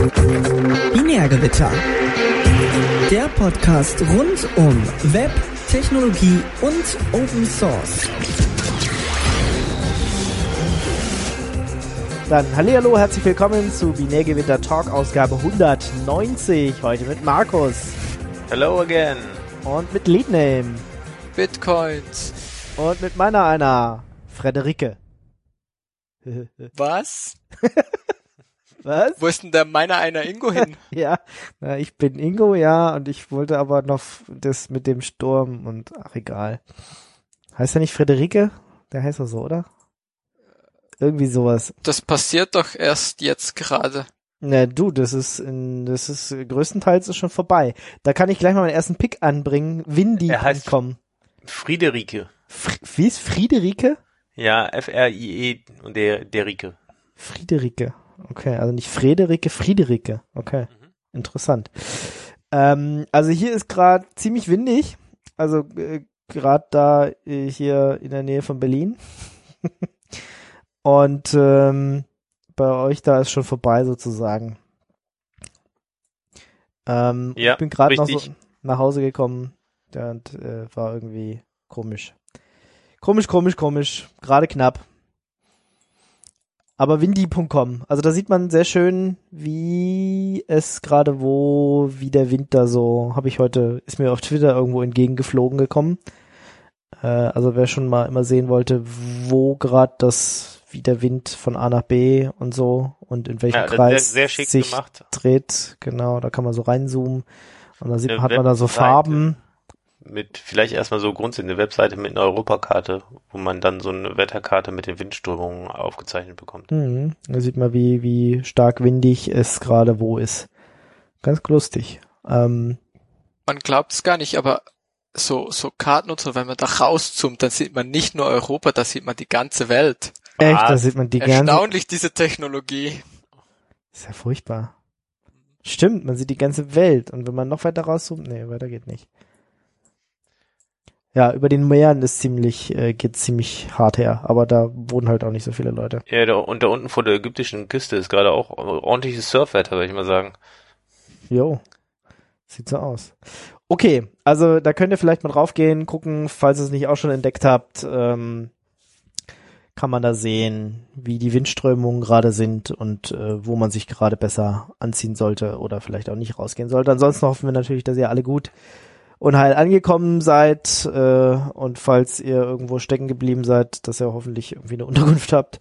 Binärgewitter. Der Podcast rund um Web, Technologie und Open Source. Dann hallihallo, herzlich willkommen zu Binärgewitter Talk Ausgabe 190. Heute mit Markus. Hello again. Und mit Leadname. Bitcoins. Und mit meiner einer, Frederike. Was? Was? Wo ist denn der meiner einer Ingo hin? Ja, ich bin Ingo, ja, und ich wollte aber noch das mit dem Sturm und ach egal. Heißt er nicht Frederike? Der heißt doch so, oder? Irgendwie sowas. Das passiert doch erst jetzt gerade. Na du, das ist größtenteils ist schon vorbei. Da kann ich gleich mal meinen ersten Pick anbringen. Windy.com. Friederike. Wie ist Friederike? Ja, F-R-I-E und der Rike. Friederike. Okay, also nicht Frederike, Friederike. Okay, Interessant. Also hier ist gerade ziemlich windig. Also gerade da hier in der Nähe von Berlin. Und bei euch da ist schon vorbei sozusagen. Ja, ich bin gerade noch richtig. so nach Hause gekommen und war irgendwie komisch. Komisch. Gerade knapp. Aber windy.com, also da sieht man sehr schön, wie es gerade wie der Wind da so, ist mir auf Twitter irgendwo entgegengeflogen gekommen. Also wer schon mal immer sehen wollte, wo gerade wie der Wind von A nach B und so und in welchem Kreis sehr schick sich gemacht. dreht, genau, da kann man so reinzoomen und dann hat Eine man da so Webseite Farben. Mit vielleicht erstmal so grundsätzlich eine Webseite mit einer Europakarte, wo man dann so eine Wetterkarte mit den Windströmungen aufgezeichnet bekommt. Da sieht man, wie stark windig es gerade wo ist. Ganz lustig. Man glaubt es gar nicht, aber so Karten und so, wenn man da rauszoomt, dann sieht man nicht nur Europa, da sieht man die ganze Welt. Echt, da sieht man die ganze... Erstaunlich, diese Technologie. Ist ja furchtbar. Stimmt, man sieht die ganze Welt. Und wenn man noch weiter rauszoomt, nee, weiter geht nicht. Ja, über den Meeren geht ziemlich hart her, aber da wohnen halt auch nicht so viele Leute. Ja, da unten vor der ägyptischen Küste ist gerade auch ordentliches Surfwetter, würde ich mal sagen. Jo, sieht so aus. Okay, also da könnt ihr vielleicht mal draufgehen, gucken, falls ihr es nicht auch schon entdeckt habt, kann man da sehen, wie die Windströmungen gerade sind und wo man sich gerade besser anziehen sollte oder vielleicht auch nicht rausgehen sollte. Ansonsten hoffen wir natürlich, dass ihr alle gut und heil angekommen seid und falls ihr irgendwo stecken geblieben seid, dass ihr hoffentlich irgendwie eine Unterkunft habt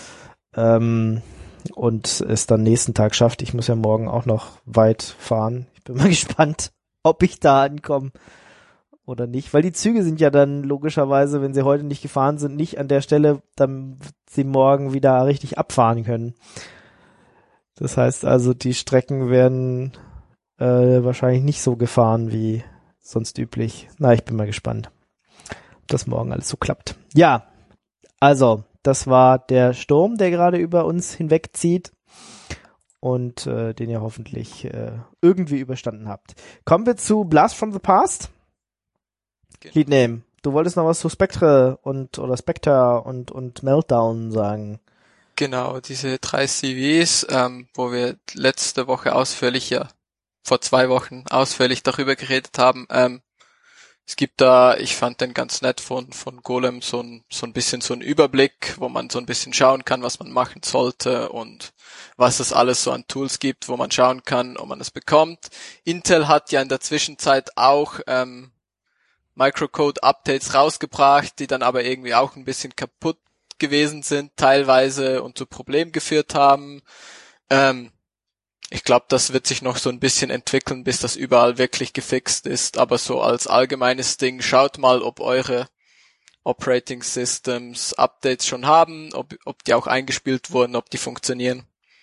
und es dann nächsten Tag schafft. Ich muss ja morgen auch noch weit fahren. Ich bin mal gespannt, ob ich da ankomme oder nicht, weil die Züge sind ja dann logischerweise, wenn sie heute nicht gefahren sind, nicht an der Stelle, damit sie morgen wieder richtig abfahren können. Das heißt also, die Strecken werden wahrscheinlich nicht so gefahren wie sonst üblich. Na, ich bin mal gespannt, ob das morgen alles so klappt. Ja, also, das war der Sturm, der gerade über uns hinwegzieht und den ihr hoffentlich irgendwie überstanden habt. Kommen wir zu Blast from the Past. Genau. Leadname, du wolltest noch was zu Spectre oder Spectre und Meltdown sagen. Genau, diese 3 CVs, wo wir letzte Woche vor 2 Wochen ausführlich darüber geredet haben. Es gibt da, ich fand den ganz nett von Golem so ein bisschen so ein Überblick, wo man so ein bisschen schauen kann, was man machen sollte und was es alles so an Tools gibt, wo man schauen kann, ob man es bekommt. Intel hat ja in der Zwischenzeit auch Microcode-Updates rausgebracht, die dann aber irgendwie auch ein bisschen kaputt gewesen sind teilweise und zu Problemen geführt haben. Ich glaube, das wird sich noch so ein bisschen entwickeln, bis das überall wirklich gefixt ist. Aber so als allgemeines Ding, schaut mal, ob eure Operating Systems Updates schon haben, ob die auch eingespielt wurden, ob die funktionieren.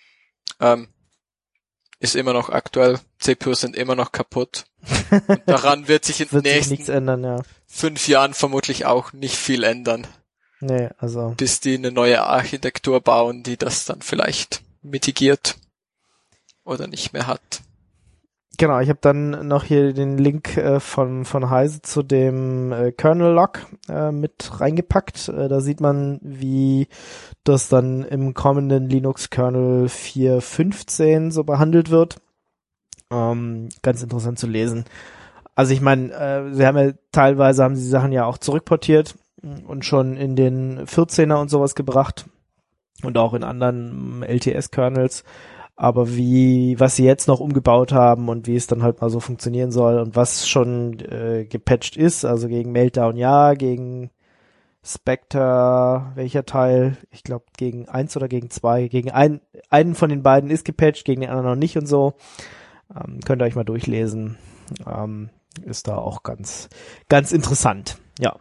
Ist immer noch aktuell. CPUs sind immer noch kaputt. Und daran wird sich in den nächsten nichts ändern, ja. 5 Jahren vermutlich auch nicht viel ändern. Nee, also. Bis die eine neue Architektur bauen, die das dann vielleicht mitigiert oder nicht mehr hat. Genau, ich habe dann noch hier den Link von Heise zu dem Kernel-Log mit reingepackt. Da sieht man, wie das dann im kommenden Linux-Kernel 4.15 so behandelt wird. Ganz interessant zu lesen. Also ich meine, sie haben ja teilweise haben sie die Sachen ja auch zurückportiert und schon in den 14er und sowas gebracht und auch in anderen LTS-Kernels. Aber was sie jetzt noch umgebaut haben und wie es dann halt mal so funktionieren soll und was schon gepatcht ist, also gegen Meltdown ja, gegen Spectre, welcher Teil? Ich glaube gegen 1 oder gegen 2. Gegen einen von den beiden ist gepatcht, gegen den anderen noch nicht und so. Könnt ihr euch mal durchlesen. Ist da auch ganz, ganz interessant. Ja.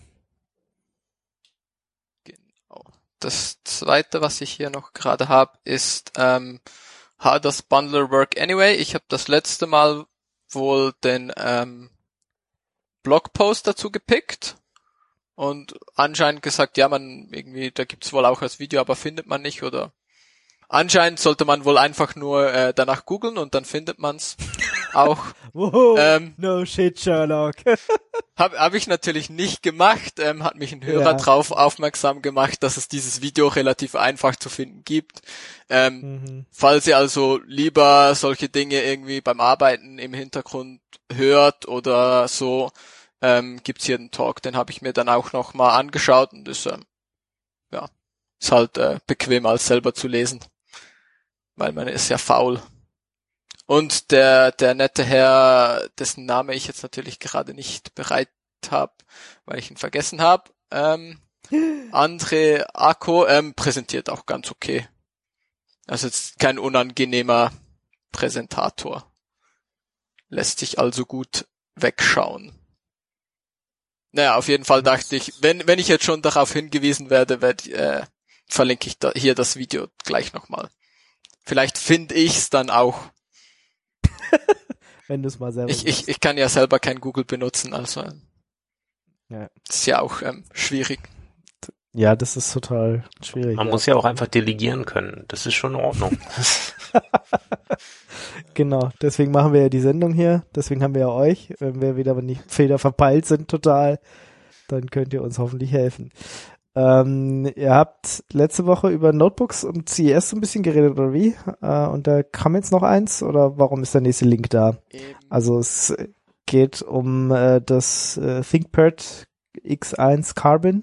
Genau. Das zweite, was ich hier noch gerade habe, ist How does Bundler work anyway? Ich habe das letzte Mal wohl den Blogpost dazu gepickt und anscheinend gesagt, ja, da gibt's wohl auch als Video, aber findet man nicht, oder anscheinend sollte man wohl einfach nur danach googeln und dann findet man's auch. Wow, no shit, Sherlock. Hab ich natürlich nicht gemacht, hat mich ein Hörer drauf aufmerksam gemacht, dass es dieses Video relativ einfach zu finden gibt. Falls ihr also lieber solche Dinge irgendwie beim Arbeiten im Hintergrund hört oder so, gibt's hier einen Talk, den habe ich mir dann auch noch mal angeschaut und ist halt bequemer als selber zu lesen, weil man ist ja faul. Und der nette Herr, dessen Name ich jetzt natürlich gerade nicht bereit habe, weil ich ihn vergessen habe, André Ako, präsentiert auch ganz okay. Also jetzt kein unangenehmer Präsentator. Lässt sich also gut wegschauen. Naja, auf jeden Fall dachte ich, wenn ich jetzt schon darauf hingewiesen werde, verlinke ich hier das Video gleich nochmal. Vielleicht finde ich's dann auch. Wenn du es mal selber ich kann ja selber kein Google benutzen, also das ist ja auch schwierig. Ja, das ist total schwierig. Man muss ja auch einfach delegieren können. Das ist schon in Ordnung. Genau, deswegen machen wir ja die Sendung hier. Deswegen haben wir ja euch. Wenn wir wieder nicht Fehler verpeilt sind total, dann könnt ihr uns hoffentlich helfen. Ihr habt letzte Woche über Notebooks und CES so ein bisschen geredet, oder wie? Und da kam jetzt noch eins, oder warum ist der nächste Link da? Eben. Also es geht um das ThinkPad X1 Carbon.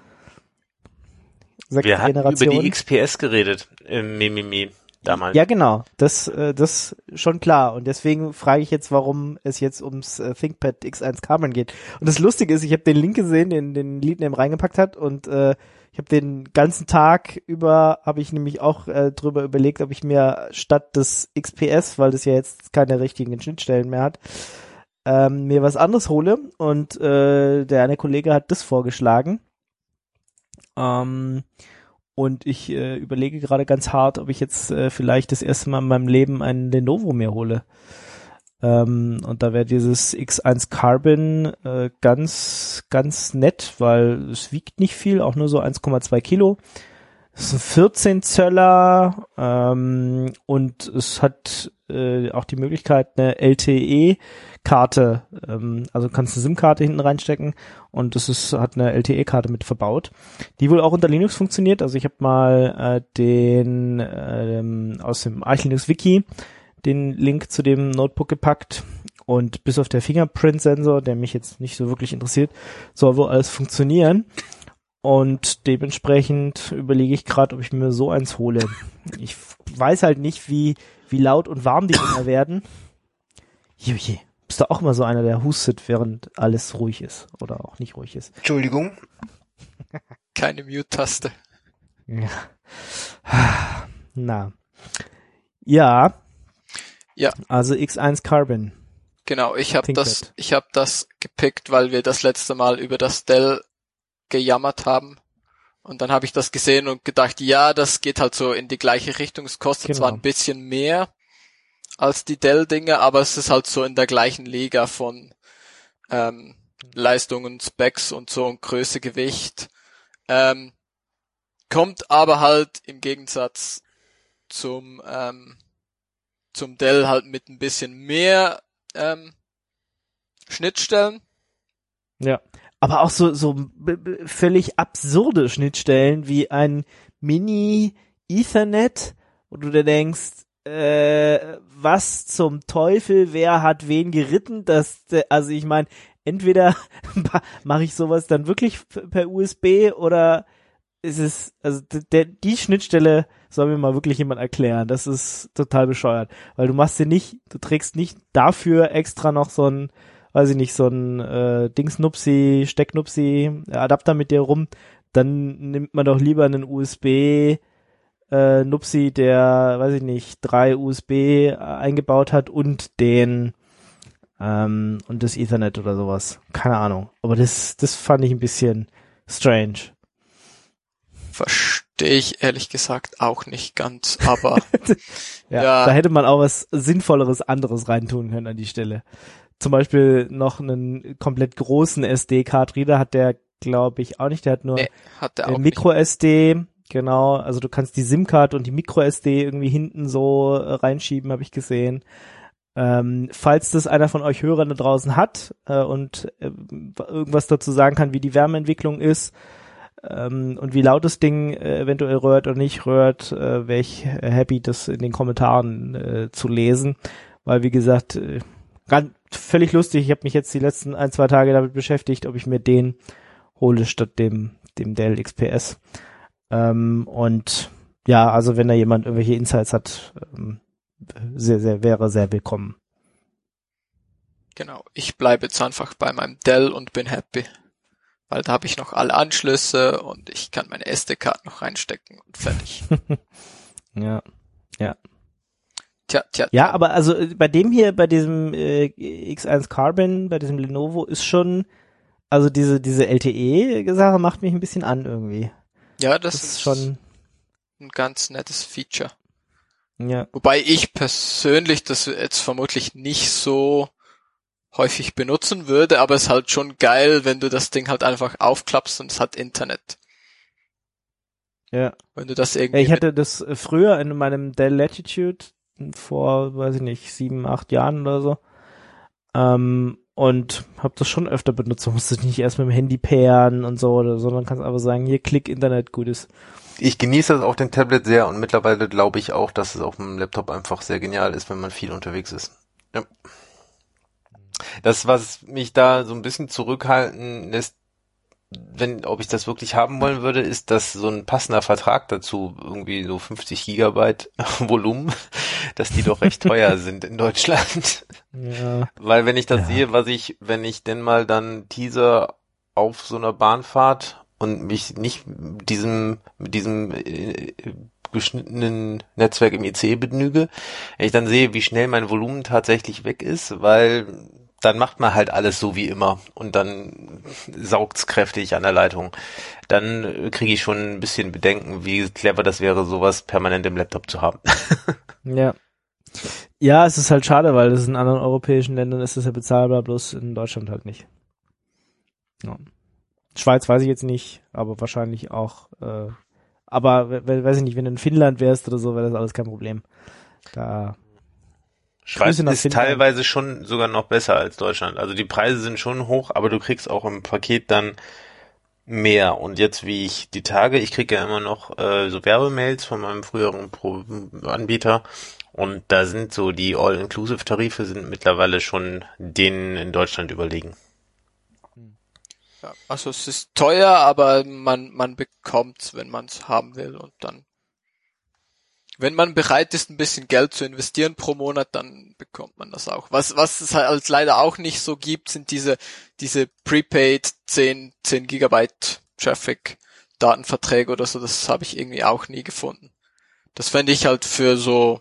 Wir hatten Generation. über die XPS geredet im Mimimi damals. Ja, genau. Das schon klar. Und deswegen frage ich jetzt, warum es jetzt ums ThinkPad X1 Carbon geht. Und das Lustige ist, ich habe den Link gesehen, den Leadname reingepackt hat, und ich habe den ganzen Tag über, habe ich nämlich auch drüber überlegt, ob ich mir statt des XPS, weil das ja jetzt keine richtigen Schnittstellen mehr hat, mir was anderes hole. Und der eine Kollege hat das vorgeschlagen. Und ich überlege gerade ganz hart, ob ich jetzt vielleicht das erste Mal in meinem Leben einen Lenovo mir hole. Und da wäre dieses X1 Carbon ganz, ganz nett, weil es wiegt nicht viel, auch nur so 1,2 Kilo. Es ist ein 14 Zöller und es hat auch die Möglichkeit, eine LTE-Karte, also du kannst eine SIM-Karte hinten reinstecken, und hat eine LTE-Karte mit verbaut, die wohl auch unter Linux funktioniert. Also ich habe mal aus dem Arch Linux Wiki den Link zu dem Notebook gepackt, und bis auf der Fingerprint-Sensor, der mich jetzt nicht so wirklich interessiert, soll wohl alles funktionieren. Und dementsprechend überlege ich gerade, ob ich mir so eins hole. Ich weiß halt nicht, wie laut und warm die Dinger werden. Juje, bist du auch immer so einer, der hustet, während alles ruhig ist oder auch nicht ruhig ist? Entschuldigung. Keine Mute-Taste. Ja. Na. Ja. Ja. Also X1 Carbon. Genau, ich habe das gepickt, weil wir das letzte Mal über das Dell gejammert haben. Und dann habe ich das gesehen und gedacht, ja, das geht halt so in die gleiche Richtung. Es kostet zwar ein bisschen mehr als die Dell-Dinge, aber es ist halt so in der gleichen Liga von Leistungen, Specs und so, und Größe, Gewicht. Kommt aber halt im Gegensatz zum zum Dell halt mit ein bisschen mehr Schnittstellen. Ja. Aber auch so völlig absurde Schnittstellen wie ein Mini-Ethernet, wo du dir denkst, was zum Teufel, wer hat wen geritten? Also ich meine, entweder mache ich sowas dann wirklich per USB oder ist es, also die Schnittstelle soll mir mal wirklich jemand erklären. Das ist total bescheuert, weil du trägst nicht dafür extra noch so ein, weiß ich nicht, so ein Dingsnupsi, Stecknupsi Adapter mit dir rum. Dann nimmt man doch lieber einen USB Nupsi, der, weiß ich nicht, 3 USB eingebaut hat und und das Ethernet oder sowas. Keine Ahnung. Aber das fand ich ein bisschen strange. Verstehe ich ehrlich gesagt auch nicht ganz, aber ja, da hätte man auch was Sinnvolleres anderes reintun können an die Stelle. Zum Beispiel noch einen komplett großen SD-Card-Reader hat der, glaube ich, auch nicht. Der hat nur Micro-SD. Genau, also du kannst die SIM-Card und die Micro-SD irgendwie hinten so reinschieben, habe ich gesehen. Falls das einer von euch Hörern da draußen hat und irgendwas dazu sagen kann, wie die Wärmeentwicklung ist und wie laut das Ding eventuell rührt oder nicht rührt, wäre ich happy, das in den Kommentaren zu lesen. Weil, wie gesagt, völlig lustig, ich habe mich jetzt die letzten 1-2 Tage damit beschäftigt, ob ich mir den hole statt dem Dell XPS. Und ja, also wenn da jemand irgendwelche Insights hat, wäre sehr willkommen. Genau, ich bleibe jetzt einfach bei meinem Dell und bin happy, weil da habe ich noch alle Anschlüsse und ich kann meine SD-Karte noch reinstecken und fertig. Ja. Tja. Ja, aber also bei diesem X1 Carbon, bei diesem Lenovo ist schon, also diese LTE-Sache macht mich ein bisschen an irgendwie. Ja, das ist schon ein ganz nettes Feature. Ja. Wobei ich persönlich das jetzt vermutlich nicht so häufig benutzen würde, aber es ist halt schon geil, wenn du das Ding halt einfach aufklappst und es hat Internet. Ja. Wenn du das irgendwie... Ich hatte das früher in meinem Dell Latitude vor, weiß ich nicht, 7-8 Jahren oder so. Und habe das schon öfter benutzt. Du musst es nicht erst mit dem Handy pairen und so, sondern kannst einfach sagen, hier, klick, Internet, gut ist. Ich genieße das auf dem Tablet sehr und mittlerweile glaube ich auch, dass es auf dem Laptop einfach sehr genial ist, wenn man viel unterwegs ist. Ja. Das, was mich da so ein bisschen zurückhalten lässt, ob ich das wirklich haben wollen würde, ist, dass so ein passender Vertrag dazu, irgendwie so 50 Gigabyte Volumen, dass die doch recht teuer sind in Deutschland. Ja. Weil wenn ich das sehe, wenn ich denn mal dann teaser auf so einer Bahnfahrt und mich nicht mit diesem geschnittenen Netzwerk im ICE begnüge, wenn ich dann sehe, wie schnell mein Volumen tatsächlich weg ist, weil dann macht man halt alles so wie immer und dann saugt's kräftig an der Leitung. Dann kriege ich schon ein bisschen Bedenken, wie clever das wäre, sowas permanent im Laptop zu haben. Ja. Ja, es ist halt schade, weil es in anderen europäischen Ländern ist es ja bezahlbar, bloß in Deutschland halt nicht. Ja. Schweiz weiß ich jetzt nicht, aber wahrscheinlich auch. Aber weiß ich nicht, wenn du in Finnland wärst oder so, wäre das alles kein Problem. Da Schweiz ist teilweise schon sogar noch besser als Deutschland. Also die Preise sind schon hoch, aber du kriegst auch im Paket dann mehr. Und jetzt wie ich kriege ja immer noch so Werbemails von meinem früheren Anbieter und da sind so die All-Inclusive-Tarife sind mittlerweile schon denen in Deutschland überlegen. Ja, also es ist teuer, aber man bekommt's, wenn man es haben will und dann wenn man bereit ist, ein bisschen Geld zu investieren pro Monat, dann bekommt man das auch. Was es halt leider auch nicht so gibt, sind diese Prepaid 10 Gigabyte Traffic Datenverträge oder so. Das habe ich irgendwie auch nie gefunden. Das fände ich halt für so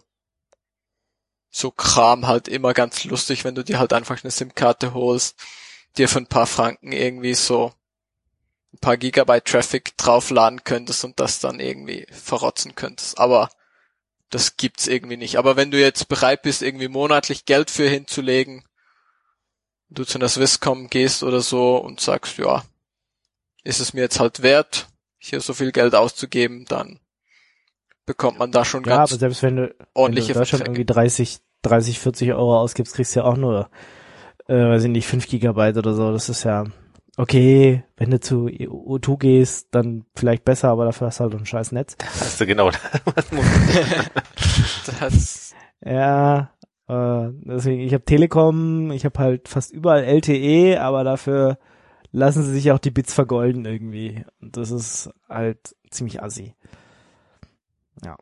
Kram halt immer ganz lustig, wenn du dir halt einfach eine SIM-Karte holst, dir für ein paar Franken irgendwie so ein paar Gigabyte Traffic draufladen könntest und das dann irgendwie verrotzen könntest. Aber das gibt's irgendwie nicht. Aber wenn du jetzt bereit bist, irgendwie monatlich Geld für hinzulegen, du zu einer Swisscom gehst oder so und sagst, ja, ist es mir jetzt halt wert, hier so viel Geld auszugeben, dann bekommt man da schon Ja, ganz aber selbst wenn du ordentliche in Deutschland Verträge. irgendwie 30, 40 Euro ausgibst, kriegst du ja auch nur, weiß ich nicht, 5 Gigabyte oder so. Das ist ja okay, wenn du zu O2 gehst, dann vielleicht besser, aber dafür hast du halt ein scheiß Netz. Hast du genau. Das, Ja, deswegen, ich habe Telekom, ich habe halt fast überall LTE, aber dafür lassen sie sich auch die Bits vergolden irgendwie. Und das ist halt ziemlich assi. Ja.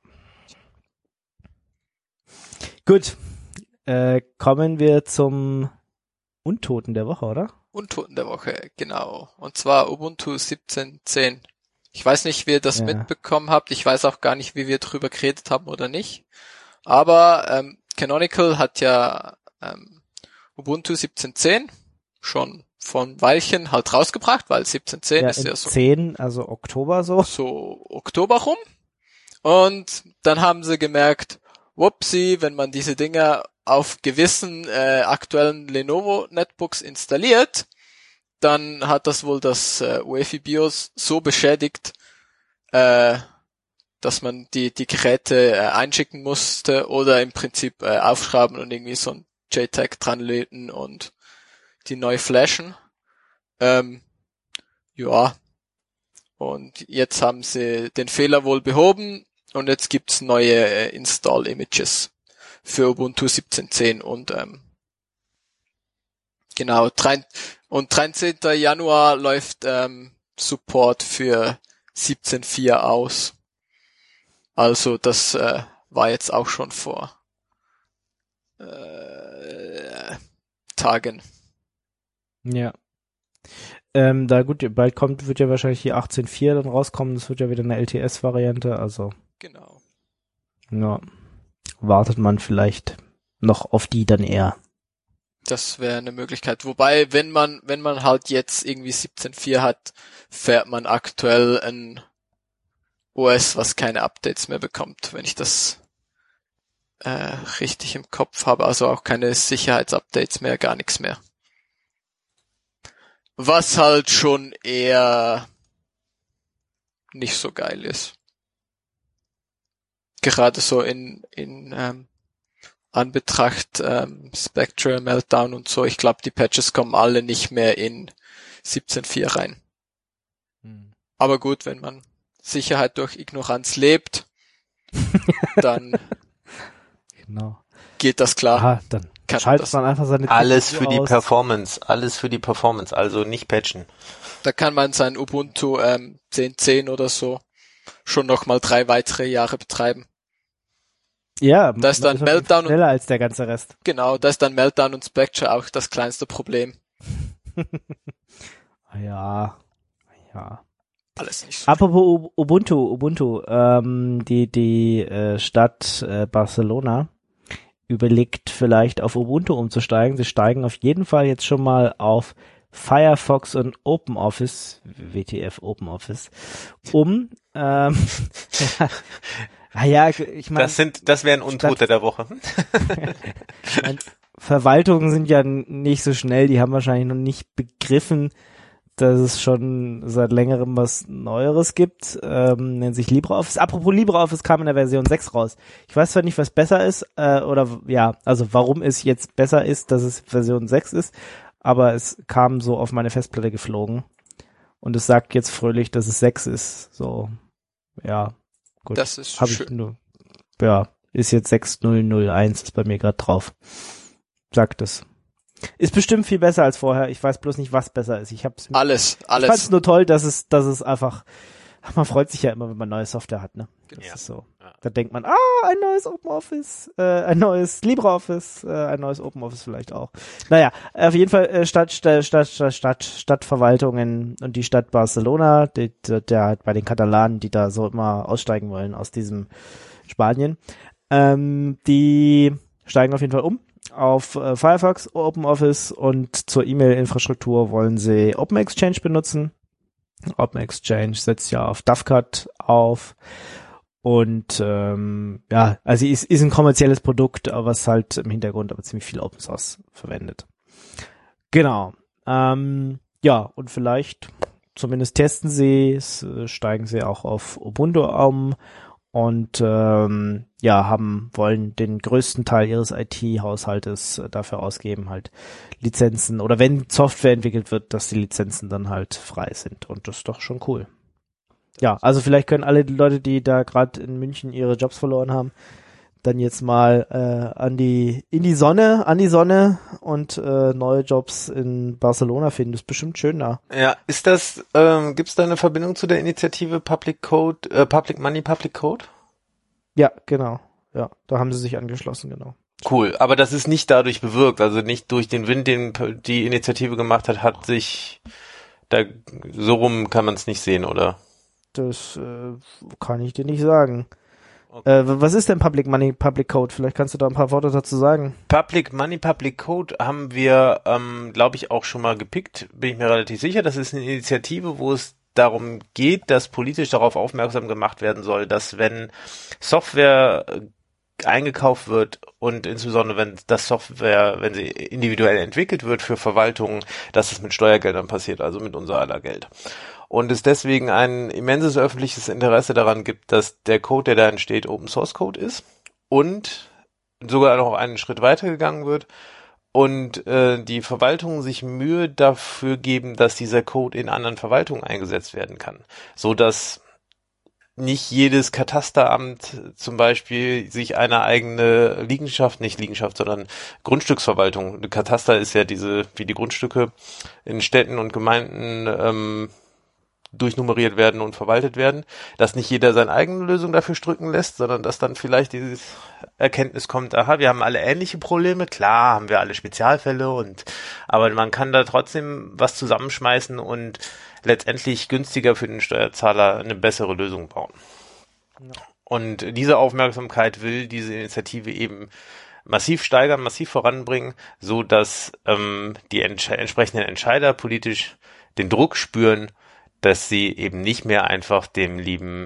Gut, kommen wir zum Untoten der Woche, oder? Untoten der Woche, genau. Und zwar Ubuntu 17.10. Ich weiß nicht, wie ihr das Ja. mitbekommen habt. Ich weiß auch gar nicht, wie wir drüber geredet haben oder nicht. Aber Canonical hat ja Ubuntu 17.10 schon vor ein Weilchen halt rausgebracht, weil 17.10 ist ja so 10, also Oktober so. Oktober rum. Und dann haben sie gemerkt, whoopsie, wenn man diese Dinger auf gewissen aktuellen Lenovo Netbooks installiert, dann hat das wohl das UEFI BIOS so beschädigt, dass man die Geräte einschicken musste oder im Prinzip aufschreiben und irgendwie so ein JTAG dranlöten und die neu flashen. Ja. Und jetzt haben sie den Fehler wohl behoben und jetzt gibt's neue Install-Images für Ubuntu 17.10 und genau, 13. Januar läuft Support für 17.4 aus. Also das war jetzt auch schon vor Tagen. Ja. Da gut, bald wird ja wahrscheinlich die 18.4 dann rauskommen. Das wird ja wieder eine LTS-Variante, also Genau. ja, wartet man vielleicht noch auf die dann eher. Das wäre eine Möglichkeit. Wobei, wenn man halt jetzt irgendwie 17.4 hat, fährt man aktuell ein OS, was keine Updates mehr bekommt, wenn ich das richtig im Kopf habe. Also auch keine Sicherheitsupdates mehr, gar nichts mehr. Was halt schon eher nicht so geil ist. Gerade so in Anbetracht Spectre, Meltdown und so. Ich glaube, die Patches kommen alle nicht mehr in 17.4 rein. Aber gut, wenn man Sicherheit durch Ignoranz lebt, dann Genau. geht das klar. Aha, dann Kann schaltet das. man einfach seine Alles CPU für die aus. Performance, also nicht patchen. Da kann man sein Ubuntu 10.10 oder so schon nochmal 3 weitere Jahre betreiben. Ja, Da ist man dann auf jeden Fall Meltdown schneller als der ganze Rest. Genau, da ist dann Meltdown und Spectre auch das kleinste Problem. Ja. Alles nicht so. Apropos Ubuntu, die Stadt Barcelona überlegt vielleicht auf Ubuntu umzusteigen. Sie steigen auf jeden Fall jetzt schon mal auf Firefox und OpenOffice, WTF OpenOffice, um. Ich meine, Das wären Untote der Woche. Verwaltungen sind ja nicht so schnell, die haben wahrscheinlich noch nicht begriffen, dass es schon seit längerem was Neueres gibt, nennt sich LibreOffice. Apropos LibreOffice kam in der Version 6 raus. Ich weiß zwar nicht, was besser ist, also warum es jetzt besser ist, dass es Version 6 ist, aber es kam so auf meine Festplatte geflogen und es sagt jetzt fröhlich, dass es 6 ist. So, ja, gut. Das ist schön. Ist jetzt 6001, ist bei mir gerade drauf. Sagt es. Ist bestimmt viel besser als vorher. Ich weiß bloß nicht, was besser ist. Alles. Ich fand es nur toll, dass es einfach, man freut sich ja immer, wenn man neue Software hat, ne? Das ist so. Ja. Da denkt man, ein neues OpenOffice, ein neues LibreOffice, ein neues OpenOffice vielleicht auch. Naja, auf jeden Fall Stadtverwaltungen und die Stadt Barcelona, der bei den Katalanen, die da so immer aussteigen wollen aus diesem Spanien, die steigen auf jeden Fall um auf Firefox, OpenOffice und zur E-Mail-Infrastruktur wollen sie OpenExchange benutzen. OpenExchange setzt ja auf Dovecot auf und also ist ein kommerzielles Produkt, was halt im Hintergrund aber ziemlich viel Open Source verwendet. Genau. Und vielleicht zumindest testen sie es, steigen sie auch auf Ubuntu um und wollen den größten Teil ihres IT-Haushaltes dafür ausgeben, halt Lizenzen oder wenn Software entwickelt wird, dass die Lizenzen dann halt frei sind und das ist doch schon cool. Ja, also vielleicht können alle die Leute, die da gerade in München ihre Jobs verloren haben, dann jetzt mal an die Sonne und neue Jobs in Barcelona finden. Das ist bestimmt schön da. Ja, ist das, gibt's da eine Verbindung zu der Initiative Public Money, Public Code? Ja, genau. Ja, da haben sie sich angeschlossen, genau. Cool, aber das ist nicht dadurch bewirkt, also nicht durch den Wind, den die Initiative gemacht hat sich da so rum kann man es nicht sehen, oder? Das kann ich dir nicht sagen. Okay. Was ist denn Public Money, Public Code? Vielleicht kannst du da ein paar Worte dazu sagen. Public Money, Public Code haben wir, glaube ich, auch schon mal gepickt, bin ich mir relativ sicher. Das ist eine Initiative, wo es darum geht, dass politisch darauf aufmerksam gemacht werden soll, dass wenn Software eingekauft wird und insbesondere wenn sie individuell entwickelt wird für Verwaltungen, dass es mit Steuergeldern passiert, also mit unser aller Geld. Und es deswegen ein immenses öffentliches Interesse daran gibt, dass der Code, der da entsteht, Open Source Code ist und sogar noch einen Schritt weiter gegangen wird und die Verwaltungen sich Mühe dafür geben, dass dieser Code in anderen Verwaltungen eingesetzt werden kann, so dass nicht jedes Katasteramt zum Beispiel sich eine eigene sondern Grundstücksverwaltung. Eine Kataster ist ja wie die Grundstücke in Städten und Gemeinden durchnummeriert werden und verwaltet werden, dass nicht jeder seine eigene Lösung dafür stricken lässt, sondern dass dann vielleicht dieses Erkenntnis kommt, aha, wir haben alle ähnliche Probleme, klar, haben wir alle Spezialfälle aber man kann da trotzdem was zusammenschmeißen und letztendlich günstiger für den Steuerzahler eine bessere Lösung bauen. Ja. Und diese Aufmerksamkeit will diese Initiative eben massiv steigern, massiv voranbringen, so dass die entsprechenden Entscheider politisch den Druck spüren, dass sie eben nicht mehr einfach dem lieben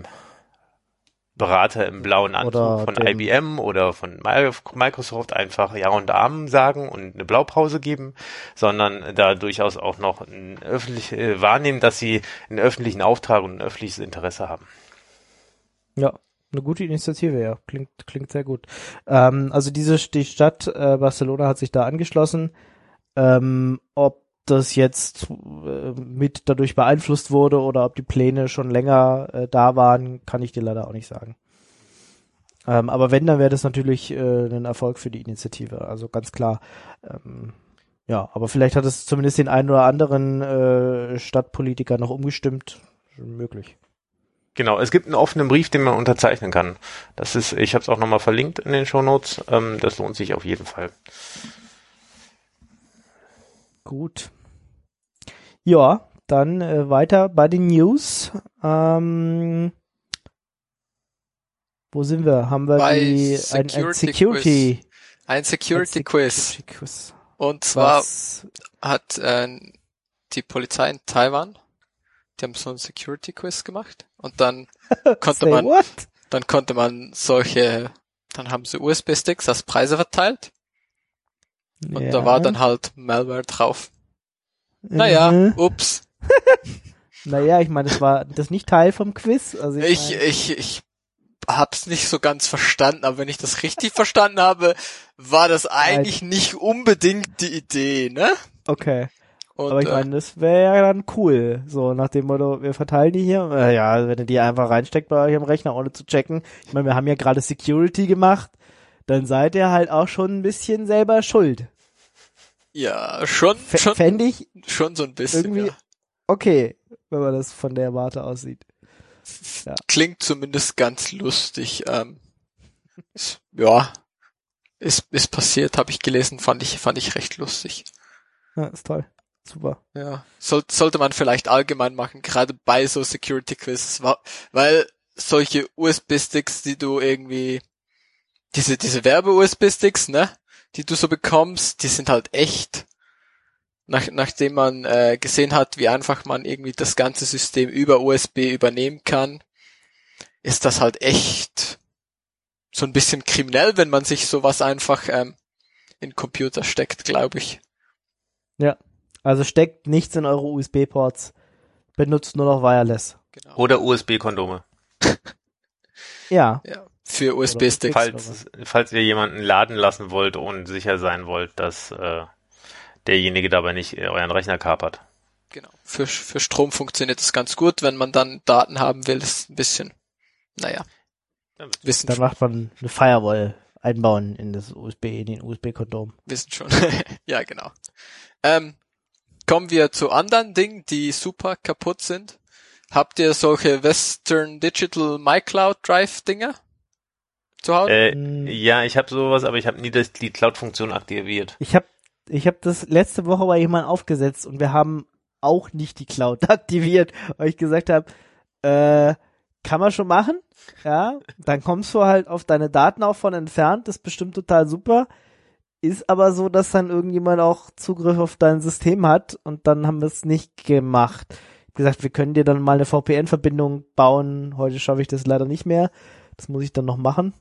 Berater im blauen Anzug Oder von IBM oder von Microsoft einfach Ja und Amen sagen und eine Blaupause geben, sondern da durchaus auch noch wahrnehmen, dass sie einen öffentlichen Auftrag und ein öffentliches Interesse haben. Ja, eine gute Initiative, ja. Klingt sehr gut. Also die Stadt Barcelona hat sich da angeschlossen. Ob das jetzt mit dadurch beeinflusst wurde oder ob die Pläne schon länger da waren, kann ich dir leider auch nicht sagen. Aber wenn, dann wäre das natürlich ein Erfolg für die Initiative, also ganz klar. Ja, aber vielleicht hat es zumindest den einen oder anderen Stadtpolitiker noch umgestimmt. Schon möglich. Genau, es gibt einen offenen Brief, den man unterzeichnen kann. Ich habe es auch nochmal verlinkt in den Shownotes. Das lohnt sich auf jeden Fall. Gut. Ja, dann weiter bei den News. Wo sind wir? Haben wir ein Security Quiz. Und zwar hat die Polizei in Taiwan, die haben so ein Security Quiz gemacht und dann konnte man dann haben sie USB-Sticks als Preise verteilt. Und da war dann halt Malware drauf. Naja, ups. Naja, ich meine, das war das nicht Teil vom Quiz. Also ich hab's nicht so ganz verstanden, aber wenn ich das richtig verstanden habe, war das eigentlich nicht unbedingt die Idee, ne? Okay. Und, aber ich meine, das wäre ja dann cool. So, nach dem Motto, wir verteilen die hier. Ja, wenn ihr die einfach reinsteckt bei euch am Rechner, ohne zu checken. Ich meine, wir haben ja gerade Security gemacht. Dann seid ihr halt auch schon ein bisschen selber schuld. Ja, schon fände ich schon so ein bisschen, irgendwie okay, wenn man das von der Warte aussieht. Ja. Klingt zumindest ganz lustig. Ja, ist passiert, habe ich gelesen, fand ich recht lustig. Ja, ist toll. Super. Ja, sollte man vielleicht allgemein machen, gerade bei so Security Quizzes, weil solche USB-Sticks, die du irgendwie diese Werbe-USB-Sticks, ne, die du so bekommst, die sind halt echt, nachdem man gesehen hat, wie einfach man irgendwie das ganze System über USB übernehmen kann, ist das halt echt so ein bisschen kriminell, wenn man sich sowas einfach in den Computer steckt, glaube ich. Ja, also steckt nichts in eure USB-Ports, benutzt nur noch Wireless. Genau. Oder USB-Kondome. Ja. Für USB-Sticks. Falls ihr jemanden laden lassen wollt und sicher sein wollt, dass derjenige dabei nicht euren Rechner kapert. Genau. Für Strom funktioniert das ganz gut. Wenn man dann Daten haben will, ist ein bisschen, wissen Dann macht man eine Firewall einbauen in den USB-Kondom. Wissen schon. Ja, genau. Kommen wir zu anderen Dingen, die super kaputt sind. Habt ihr solche Western Digital MyCloud Drive Dinger zu Hause? Ja, ich habe sowas, aber ich habe nie die Cloud-Funktion aktiviert. Ich hab das letzte Woche bei jemandem aufgesetzt und wir haben auch nicht die Cloud aktiviert, weil ich gesagt habe, kann man schon machen, ja, dann kommst du halt auf deine Daten auch von entfernt, das ist bestimmt total super, ist aber so, dass dann irgendjemand auch Zugriff auf dein System hat und dann haben wir es nicht gemacht. Ich hab gesagt, wir können dir dann mal eine VPN-Verbindung bauen, heute schaffe ich das leider nicht mehr, das muss ich dann noch machen.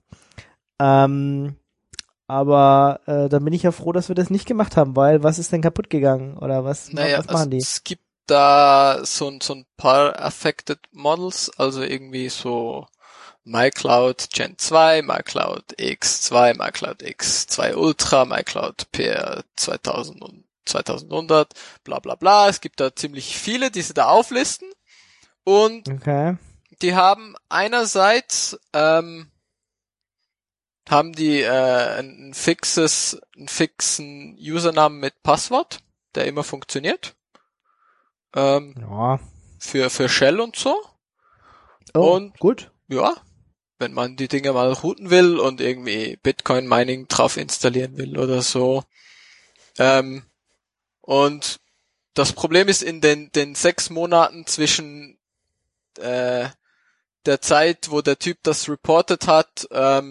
Aber dann bin ich ja froh, dass wir das nicht gemacht haben, weil was ist denn kaputt gegangen? Oder was machen die? Es gibt da so ein paar Affected Models, also irgendwie so MyCloud Gen 2, MyCloud X2, MyCloud X2 Ultra, MyCloud PR 2000 und 2100, bla bla bla. Es gibt da ziemlich viele, die sie da auflisten. Und die haben einerseits haben die einen fixen Usernamen mit Passwort, der immer funktioniert. Für Shell und so. Oh, und gut. Ja, wenn man die Dinge mal routen will und irgendwie Bitcoin Mining drauf installieren will oder so. Und das Problem ist in den 6 Monaten zwischen der Zeit, wo der Typ das reported hat,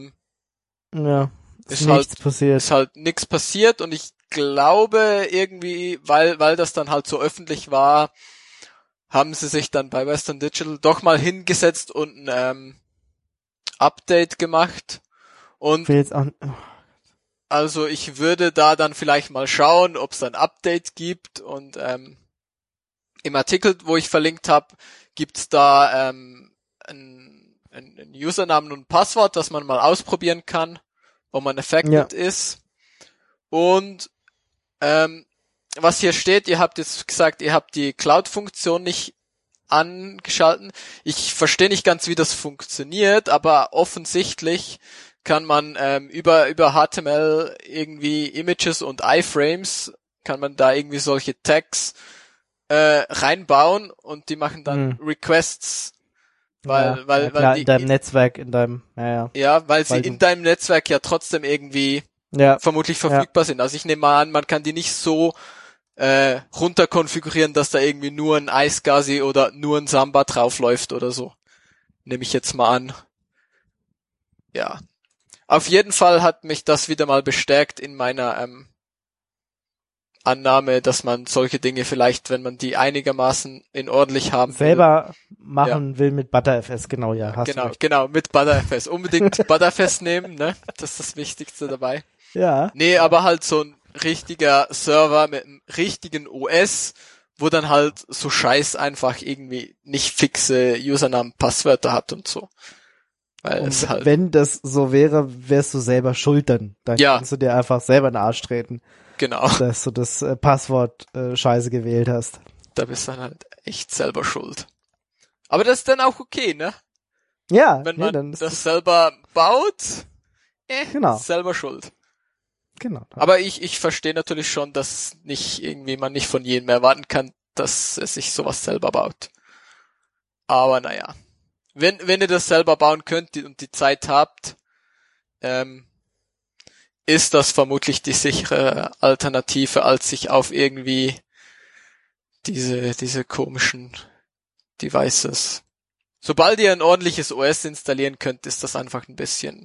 ist halt nichts passiert und ich glaube irgendwie, weil das dann halt so öffentlich war, haben sie sich dann bei Western Digital doch mal hingesetzt und ein Update gemacht und also ich würde da dann vielleicht mal schauen, ob es ein Update gibt und im Artikel, wo ich verlinkt habe, gibt's da ein Usernamen und ein Passwort, das man mal ausprobieren kann, ob man affected ist. Und was hier steht, ihr habt jetzt gesagt, ihr habt die Cloud-Funktion nicht angeschalten. Ich verstehe nicht ganz, wie das funktioniert, aber offensichtlich kann man über HTML irgendwie Images und iFrames, kann man da irgendwie solche Tags reinbauen und die machen dann Requests, weil die in deinem Netzwerk, weil sie in deinem Netzwerk ja trotzdem irgendwie vermutlich verfügbar sind. Also ich nehme mal an, man kann die nicht so runter konfigurieren, dass da irgendwie nur ein iSCSI oder nur ein Samba draufläuft oder so. Nehme ich jetzt mal an. Ja. Auf jeden Fall hat mich das wieder mal bestärkt in meiner Annahme, dass man solche Dinge vielleicht, wenn man die einigermaßen in ordentlich haben selber machen will mit ButterFS, genau, Genau, mit ButterFS. Unbedingt ButterFS nehmen, ne? Das ist das Wichtigste dabei. Ja. Nee, aber halt so ein richtiger Server mit einem richtigen OS, wo dann halt so Scheiß einfach irgendwie nicht fixe Usernamen, Passwörter hat und so. Weil es halt, wenn das so wäre, wärst du selber schuld dann. Dann kannst du dir einfach selber in den Arsch treten. Genau. Dass du das Passwort scheiße gewählt hast. Da bist du dann halt echt selber schuld. Aber das ist dann auch okay, ne? Ja. Wenn man das selber baut, genau. Ist selber schuld. Genau. Aber ich verstehe natürlich schon, dass man nicht von jedem erwarten kann, dass er sich sowas selber baut. Aber naja. Wenn ihr das selber bauen könnt und die Zeit habt, ist das vermutlich die sichere Alternative, als sich auf irgendwie diese komischen Devices. Sobald ihr ein ordentliches OS installieren könnt, ist das einfach ein bisschen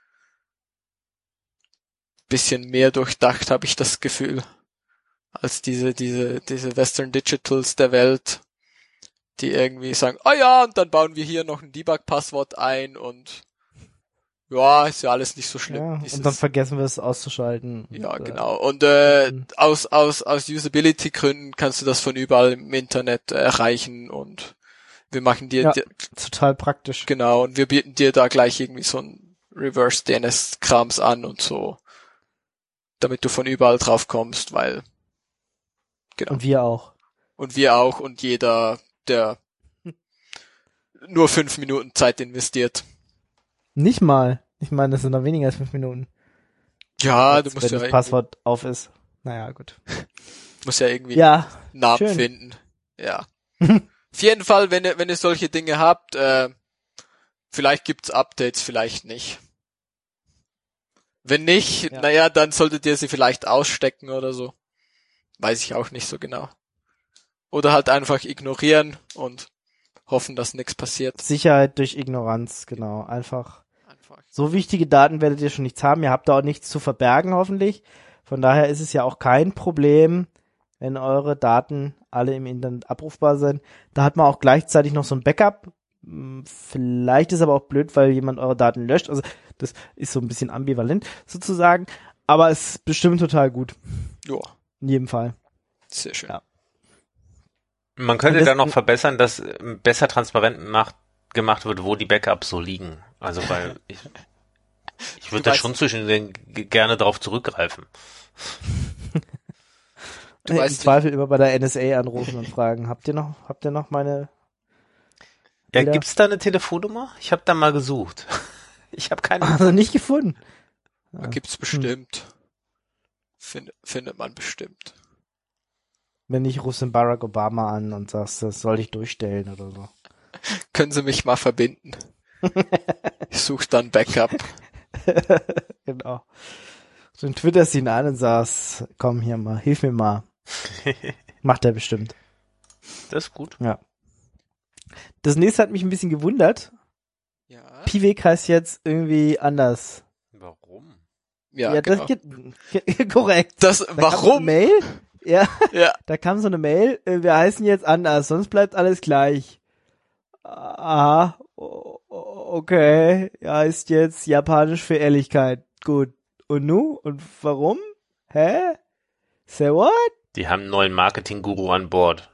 mehr durchdacht, habe ich das Gefühl, als diese Western Digitals der Welt, die irgendwie sagen, und dann bauen wir hier noch ein Debug-Passwort ein und ja, ist ja alles nicht so schlimm. Ja, und dann vergessen wir es auszuschalten. Ja, genau. Und aus Usability-Gründen kannst du das von überall im Internet erreichen und wir machen dir, Ja, total praktisch. genau, und wir bieten dir da gleich irgendwie so ein Reverse DNS-Krams an und so, damit du von überall drauf kommst, weil, genau. Und wir auch. Und wir auch und jeder, der nur 5 Minuten Zeit investiert. Nicht mal. Ich meine, das sind noch weniger als 5 Minuten. Ja, du Wenn musst ja das Passwort auf ist. Naja, gut. irgendwie Ja, einen Namen schön. finden. Ja. Auf jeden Fall, wenn ihr solche Dinge habt, vielleicht gibt's Updates, vielleicht nicht. Wenn nicht, Ja. naja, dann solltet ihr sie vielleicht ausstecken oder so. Weiß ich auch nicht so genau. Oder halt einfach ignorieren und hoffen, dass nichts passiert. Sicherheit durch Ignoranz, genau. Einfach. Einfach. So wichtige Daten werdet ihr schon nichts haben. Ihr habt da auch nichts zu verbergen, hoffentlich. Von daher ist es ja auch kein Problem, wenn eure Daten alle im Internet abrufbar sind. Da hat man auch gleichzeitig noch so ein Backup. Vielleicht ist aber auch blöd, weil jemand eure Daten löscht. Also das ist so ein bisschen ambivalent sozusagen. Aber es ist bestimmt total gut. Ja, In jedem Fall. sehr schön. Ja. Man könnte Und das- da noch verbessern, dass besser transparent gemacht wird, wo die Backups so liegen. Also weil ich würde da weißt- schon zwischen den gerne drauf zurückgreifen. Du Im weißt Zweifel immer bei der NSA anrufen und fragen, habt ihr noch meine Ja, Bilder? gibt's da eine Telefonnummer? Ich habe da mal gesucht. Ich habe keine. Also nicht gefunden. Gibt's bestimmt. Findet man bestimmt. Wenn nicht, rufst du den Barack Obama an und sagst, das soll ich durchstellen oder so. Können Sie mich mal verbinden? Ich suche dann Backup. Genau. Dann twitterst ihn an und sagst, komm hier mal, hilf mir mal. Macht er bestimmt. Das ist gut. Ja. Das nächste hat mich ein bisschen gewundert. Ja, Piwik heißt jetzt irgendwie anders. Warum? ja, genau. das geht korrekt. Das, Da kam so eine warum? Mail? Ja, Ja, da kam so eine Mail, wir heißen jetzt anders, sonst bleibt alles gleich. Aha, okay, heißt jetzt japanisch für Ehrlichkeit. Gut. Und nu? Und warum? Hä? Say what? Die haben einen neuen Marketing-Guru an Bord.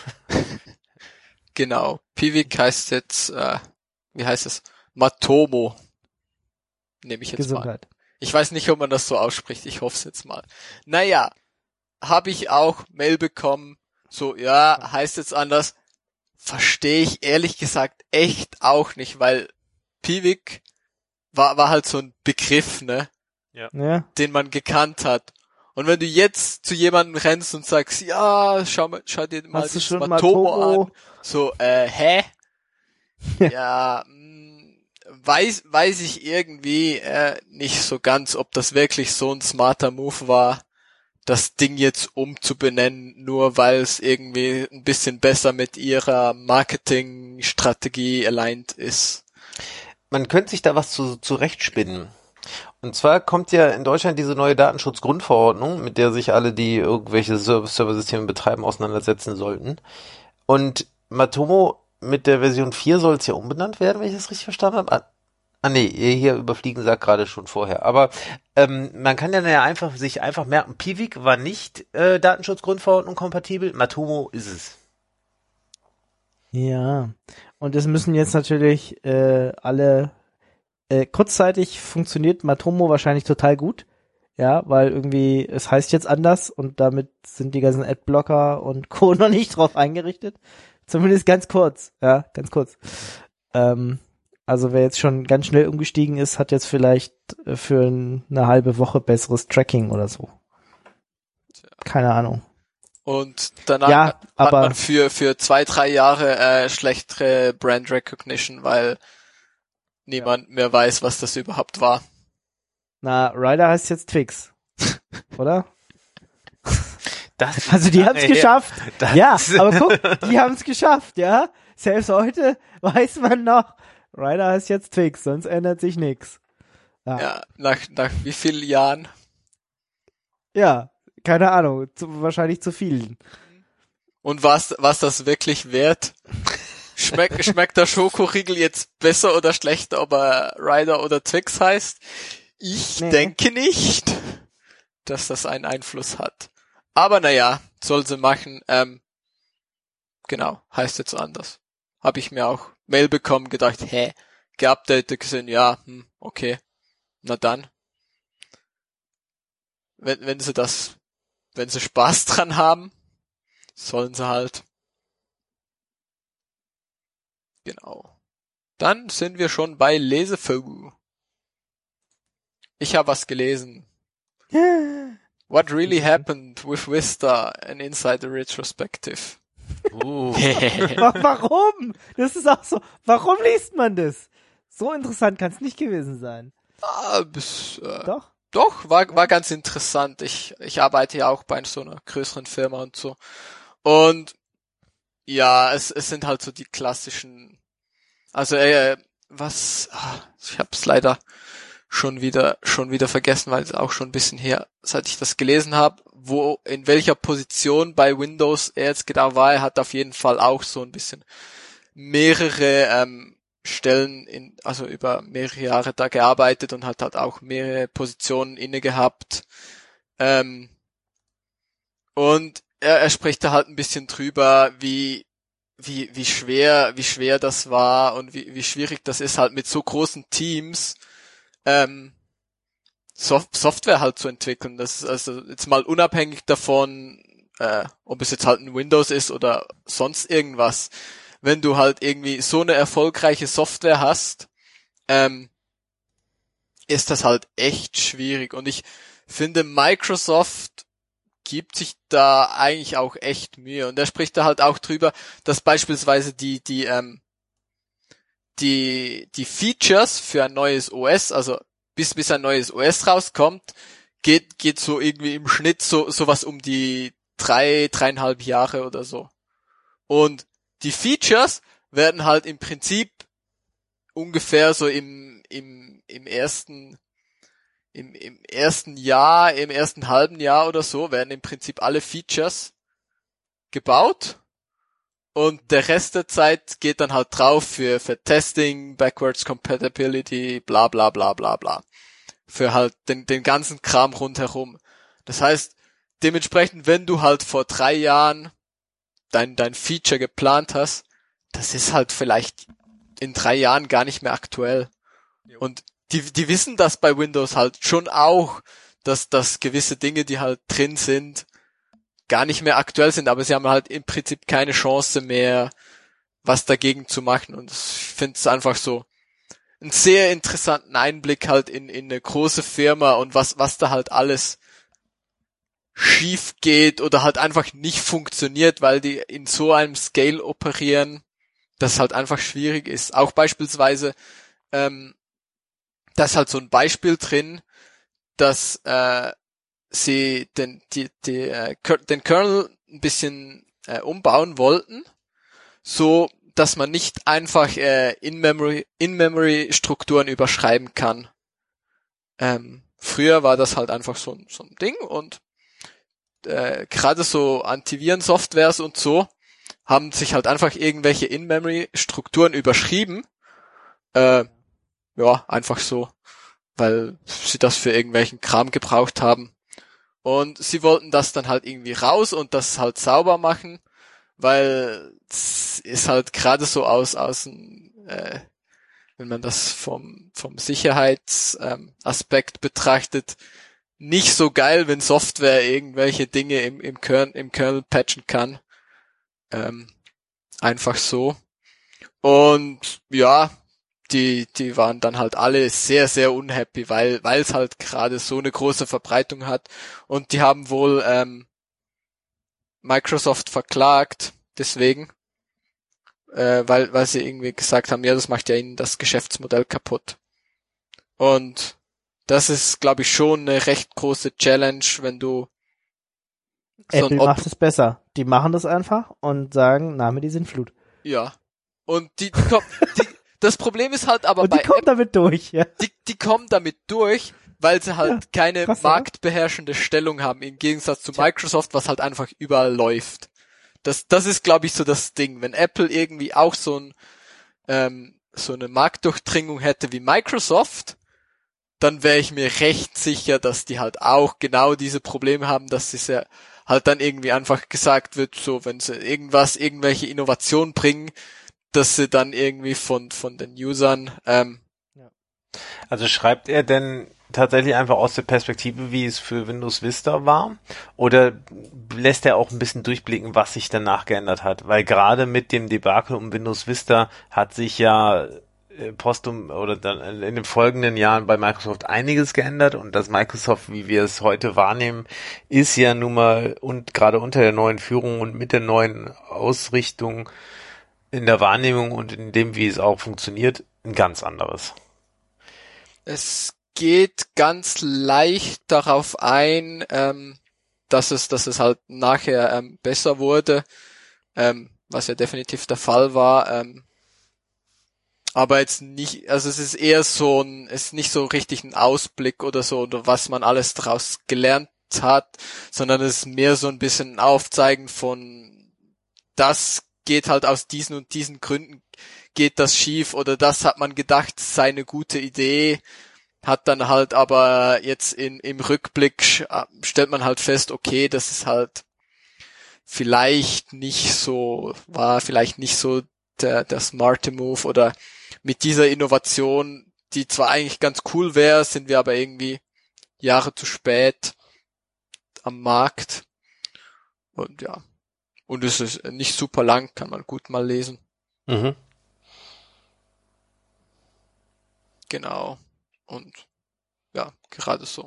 genau. Piwik heißt jetzt, wie heißt es? Matomo. Nehme ich jetzt mal. Gesundheit. Ich weiß nicht, ob man das so ausspricht. Ich hoffe es jetzt mal. Naja, habe ich auch Mail bekommen. So, ja, heißt jetzt anders. Verstehe ich ehrlich gesagt echt auch nicht, weil Piwik war halt so ein Begriff, ne, Ja, den man gekannt hat. Und wenn du jetzt zu jemandem rennst und sagst, ja, schau dir mal hast du dieses schon Matomo Matomo? an. So, hä? Ja, weiß ich irgendwie nicht so ganz, ob das wirklich so ein smarter Move war, das Ding jetzt umzubenennen, nur weil es irgendwie ein bisschen besser mit ihrer Marketingstrategie aligned ist. Man könnte sich da was zurechtspinnen. Und zwar kommt ja in Deutschland diese neue Datenschutzgrundverordnung, mit der sich alle, die irgendwelche Serversysteme betreiben, auseinandersetzen sollten. Und Matomo mit der Version 4 soll es ja umbenannt werden, wenn ich das richtig verstanden habe. Nee, hier überfliegen sagt gerade schon vorher. Aber man kann ja sich einfach merken, Piwik war nicht Datenschutzgrundverordnung kompatibel, Matomo ist es. Ja. Und es müssen jetzt natürlich alle kurzzeitig funktioniert Matomo wahrscheinlich total gut. Ja, weil irgendwie, es heißt jetzt anders und damit sind die ganzen Adblocker und Co. noch nicht drauf eingerichtet. Zumindest ganz kurz, ja, ganz kurz. Also wer jetzt schon ganz schnell umgestiegen ist, hat jetzt vielleicht für eine halbe Woche besseres Tracking oder so. Keine Ahnung. Und danach Ja, hat aber man für 2-3 Jahre schlechtere Brand Recognition, weil niemand mehr weiß, was das überhaupt war. na, Ryder heißt jetzt Twix, oder? Das Also die haben es geschafft. Das- Ja, aber guck, die haben es geschafft, ja. Selbst heute weiß man noch, Ryder heißt jetzt Twix, sonst ändert sich nichts. Ja, nach wie vielen Jahren? Ja, keine Ahnung, wahrscheinlich zu vielen. Und was das wirklich wert? Schmeckt der Schokoriegel jetzt besser oder schlechter, ob er Ryder oder Twix heißt? Ich Nee. denke nicht, dass das einen Einfluss hat. Aber naja, soll sie machen. Genau, heißt jetzt anders. habe ich mir auch Mail bekommen, gedacht, geupdatet, gesehen, ja, okay, na dann. Wenn sie Spaß dran haben, sollen sie halt. Genau. Dann sind wir schon bei Lesefou. Ich habe was gelesen. What really happened with Vista, an Insider Retrospective. Warum? Das ist auch so. Warum liest man das? So interessant kann es nicht gewesen sein. Doch? Doch, war ganz interessant. Ich arbeite ja auch bei so einer größeren Firma und so. Und ja, es sind halt so die klassischen, also ich hab's leider schon wieder vergessen, weil es auch schon ein bisschen her, seit ich das gelesen habe, in welcher Position bei Windows er jetzt genau war. Er hat auf jeden Fall auch so ein bisschen mehrere Stellen also über mehrere Jahre da gearbeitet und hat halt auch mehrere Positionen inne gehabt. Und er spricht da halt ein bisschen drüber, wie schwer das war und wie schwierig das ist, halt mit so großen Teams Software halt zu entwickeln. Das ist also jetzt mal unabhängig davon, ob es jetzt halt ein Windows ist oder sonst irgendwas. Wenn du halt irgendwie so eine erfolgreiche Software hast, ist das halt echt schwierig. Und ich finde, Microsoft gibt sich da eigentlich auch echt Mühe. Und er spricht da halt auch drüber, dass beispielsweise die Features für ein neues OS, also bis ein neues OS rauskommt, geht so irgendwie im Schnitt sowas um die 3,5 Jahre oder so. Und die Features werden halt im Prinzip ungefähr so im ersten Jahr, im ersten halben Jahr oder so, werden im Prinzip alle Features gebaut. Und der Rest der Zeit geht dann halt drauf für Testing, Backwards Compatibility, bla bla bla bla bla. Für halt den ganzen Kram rundherum. Das heißt, dementsprechend, wenn du halt vor 3 Jahren dein Feature geplant hast, das ist halt vielleicht in 3 Jahren gar nicht mehr aktuell. Und die wissen das bei Windows halt schon auch, dass gewisse Dinge, die halt drin sind, gar nicht mehr aktuell sind, aber sie haben halt im Prinzip keine Chance mehr, was dagegen zu machen. Und ich finde es einfach so einen sehr interessanten Einblick halt in eine große Firma und was da halt alles schief geht oder halt einfach nicht funktioniert, weil die in so einem Scale operieren, das halt einfach schwierig ist. Auch beispielsweise, da ist halt so ein Beispiel drin, dass sie den Kernel ein bisschen umbauen wollten, so dass man nicht einfach In-Memory Strukturen überschreiben kann. Früher war das halt einfach so ein Ding und gerade so Antiviren-Softwares und so haben sich halt einfach irgendwelche In-Memory Strukturen überschrieben. Ja, einfach so, weil sie das für irgendwelchen Kram gebraucht haben. Und sie wollten das dann halt irgendwie raus und das halt sauber machen, weil es ist halt gerade so wenn man das vom Sicherheitsaspekt betrachtet, nicht so geil, wenn Software irgendwelche Dinge im Kernel patchen kann. Einfach so. Und ja, die waren dann halt alle sehr, sehr unhappy, weil es halt gerade so eine große Verbreitung hat. Und die haben wohl Microsoft verklagt, deswegen, weil sie irgendwie gesagt haben, ja, das macht ja ihnen das Geschäftsmodell kaputt. Und das ist, glaube ich, schon eine recht große Challenge, wenn du Apple macht es besser. Die machen das einfach und sagen, Name die Sintflut. Ja. Und das Problem ist halt aber und die bei kommen damit durch, ja. Die kommen damit durch, weil sie halt keine krass, marktbeherrschende Stellung haben, im Gegensatz zu Microsoft, was halt einfach überall läuft. Das ist, glaube ich, so das Ding. Wenn Apple irgendwie auch so eine Marktdurchdringung hätte wie Microsoft, dann wäre ich mir recht sicher, dass die halt auch genau diese Probleme haben, dass sie halt dann irgendwie einfach gesagt wird, so wenn sie irgendwelche Innovationen bringen, dass sie dann irgendwie von den Usern, Also schreibt er denn tatsächlich einfach aus der Perspektive, wie es für Windows Vista war? Oder lässt er auch ein bisschen durchblicken, was sich danach geändert hat? Weil gerade mit dem Debakel um Windows Vista hat sich ja postum oder dann in den folgenden Jahren bei Microsoft einiges geändert, und das Microsoft, wie wir es heute wahrnehmen, ist ja nun mal, und gerade unter der neuen Führung und mit der neuen Ausrichtung in der Wahrnehmung und in dem, wie es auch funktioniert, ein ganz anderes. es geht ganz leicht darauf ein, dass es halt nachher besser wurde, was ja definitiv der Fall war. Aber jetzt nicht, also es ist eher so es ist nicht so richtig ein Ausblick oder so, oder was man alles daraus gelernt hat, sondern es ist mehr so ein bisschen ein Aufzeigen von, das geht halt aus diesen und diesen Gründen, geht das schief, oder das hat man gedacht, sei eine gute Idee, hat dann halt aber jetzt im Rückblick stellt man halt fest, okay, das ist halt vielleicht nicht so der smarte Move, oder mit dieser Innovation, die zwar eigentlich ganz cool wäre, sind wir aber irgendwie Jahre zu spät am Markt. Und ja. Und es ist nicht super lang, kann man gut mal lesen. Mhm. Genau. Und ja, gerade so.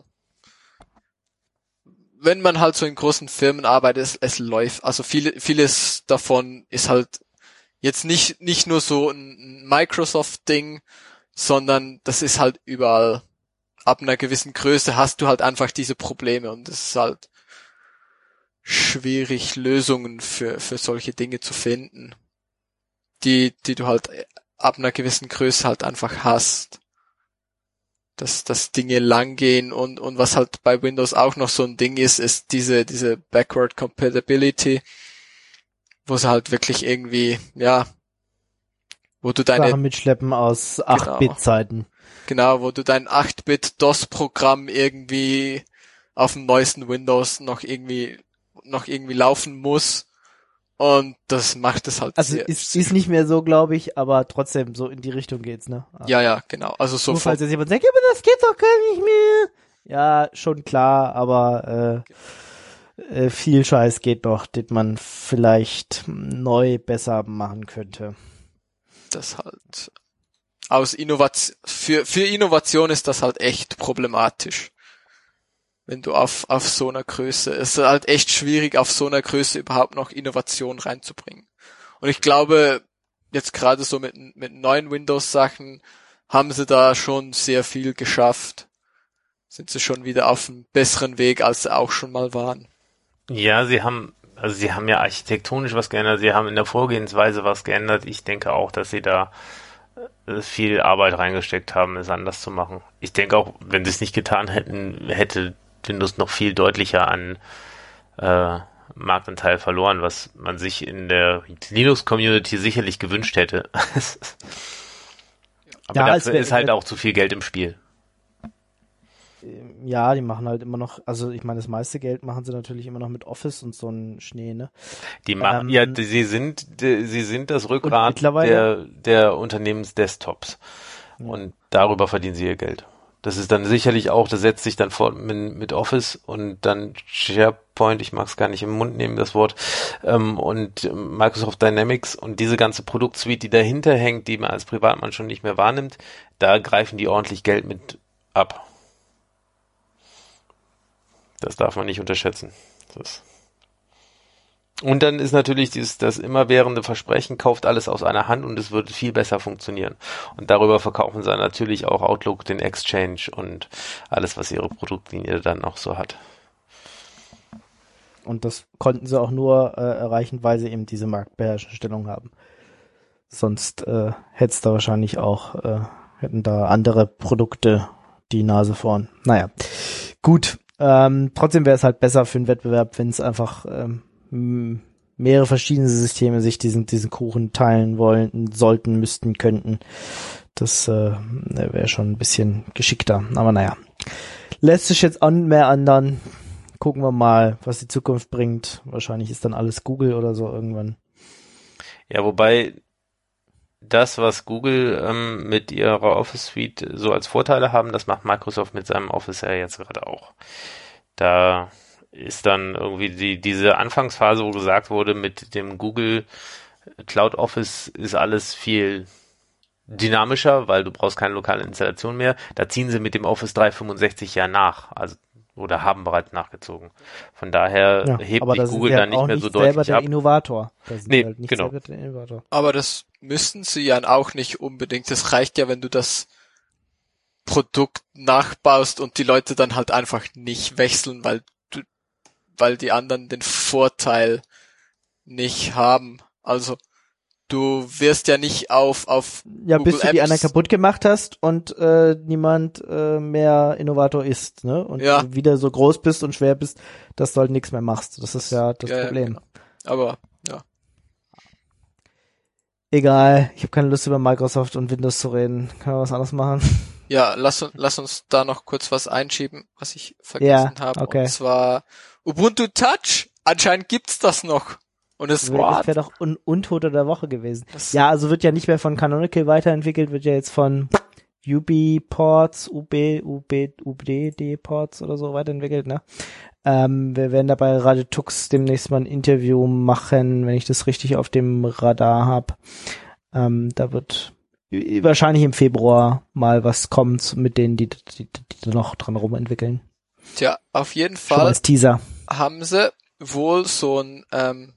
Wenn man halt so in großen Firmen arbeitet, es läuft. Also vieles davon ist halt jetzt nicht nur so ein Microsoft-Ding, sondern das ist halt überall. Ab einer gewissen Größe hast du halt einfach diese Probleme, und es ist halt schwierig, Lösungen für solche Dinge zu finden, die du halt ab einer gewissen Größe halt einfach hast. Dass Dinge lang gehen, und was halt bei Windows auch noch so ein Ding ist diese Backward Compatibility, wo es halt wirklich irgendwie, ja, wo du deine Sachen mitschleppen aus 8-Bit-Zeiten. Genau, wo du dein 8-Bit-DOS-Programm irgendwie auf dem neuesten Windows noch irgendwie laufen muss, und das macht es halt Also sehr, ist nicht mehr so, glaube ich, aber trotzdem so in die Richtung geht's, ne? ja, genau. Also so Nur falls jetzt jemand sagt, ja, aber das geht doch gar nicht mehr. Ja, schon klar, aber viel Scheiß geht noch, den man vielleicht neu besser machen könnte. das halt für Innovation ist das halt echt problematisch. Wenn du auf so einer Größe, es ist halt echt schwierig, auf so einer Größe überhaupt noch Innovation reinzubringen. Und ich glaube, jetzt gerade so mit neuen Windows-Sachen haben sie da schon sehr viel geschafft. Sind sie schon wieder auf einem besseren Weg, als sie auch schon mal waren. Ja, sie haben ja architektonisch was geändert, sie haben in der Vorgehensweise was geändert. Ich denke auch, dass sie da viel Arbeit reingesteckt haben, es anders zu machen. Ich denke auch, wenn sie es nicht getan hätten, hätte Windows noch viel deutlicher an Marktanteil verloren, was man sich in der Linux-Community sicherlich gewünscht hätte. Aber Ja, dafür ist halt auch zu viel Geld im Spiel. Ja, die machen halt immer noch, also ich meine, das meiste Geld machen sie natürlich immer noch mit Office und so ein Schnee, ne? Die machen, sie sind das Rückgrat der Unternehmensdesktops. Ja. Und darüber verdienen sie ihr Geld. Das ist dann sicherlich auch, das setzt sich dann fort mit Office und dann SharePoint, ich mag es gar nicht im Mund nehmen, das Wort, und Microsoft Dynamics und diese ganze Produktsuite, die dahinter hängt, die man als Privatmann schon nicht mehr wahrnimmt, da greifen die ordentlich Geld mit ab. Das darf man nicht unterschätzen. Und dann ist natürlich das immerwährende Versprechen, kauft alles aus einer Hand und es wird viel besser funktionieren. Und darüber verkaufen sie natürlich auch Outlook, den Exchange und alles, was ihre Produktlinie dann noch so hat. Und das konnten sie auch nur erreichen, weil sie eben diese marktbeherrschende Stellung haben. Sonst hätte es da wahrscheinlich auch, hätten da andere Produkte die Nase vorn. Naja, gut. Trotzdem wäre es halt besser für den Wettbewerb, wenn es einfach mehrere verschiedene Systeme sich diesen Kuchen teilen wollen, sollten, müssten, könnten. Das wäre schon ein bisschen geschickter. Aber naja, lässt sich jetzt auch nicht mehr ändern. Gucken wir mal, was die Zukunft bringt. Wahrscheinlich ist dann alles Google oder so irgendwann. Ja, wobei das, was Google mit ihrer Office Suite so als Vorteile haben, das macht Microsoft mit seinem Office ja jetzt gerade auch. Da ist dann irgendwie diese Anfangsphase, wo gesagt wurde, mit dem Google Cloud Office ist alles viel dynamischer, weil du brauchst keine lokale Installation mehr. Da ziehen sie mit dem Office 365 ja nach, also oder haben bereits nachgezogen. Von daher hebt sich Google dann nicht mehr so deutlich ab. Der Innovator. Nee, halt nicht genau. Selber der Innovator. Aber das müssen sie ja auch nicht unbedingt. Das reicht ja, wenn du das Produkt nachbaust und die Leute dann halt einfach nicht wechseln, weil die anderen den Vorteil nicht haben. Also du wirst ja nicht auf ja, Google bis du die anderen kaputt gemacht hast und niemand mehr Innovator ist, ne? Und du wieder so groß bist und schwer bist, dass du halt nichts mehr machst. Das ist ja das Problem. Genau. Aber ja. Egal, ich habe keine Lust über Microsoft und Windows zu reden. Können wir was anderes machen? Ja, lass uns da noch kurz was einschieben, was ich vergessen habe. Okay. Und zwar Ubuntu Touch. Anscheinend gibt's das noch. Und es Das wäre doch Untoter der Woche gewesen. Ja, also wird ja nicht mehr von Canonical weiterentwickelt, wird ja jetzt von UB-Ports, UBD-Ports oder so weiterentwickelt, ne? Wir werden da bei Radio Tux demnächst mal ein Interview machen, wenn ich das richtig auf dem Radar habe. Da wird wahrscheinlich im Februar mal was kommen mit denen, die noch dran rumentwickeln. Tja, auf jeden Schon Fall als Teaser. haben sie wohl so ein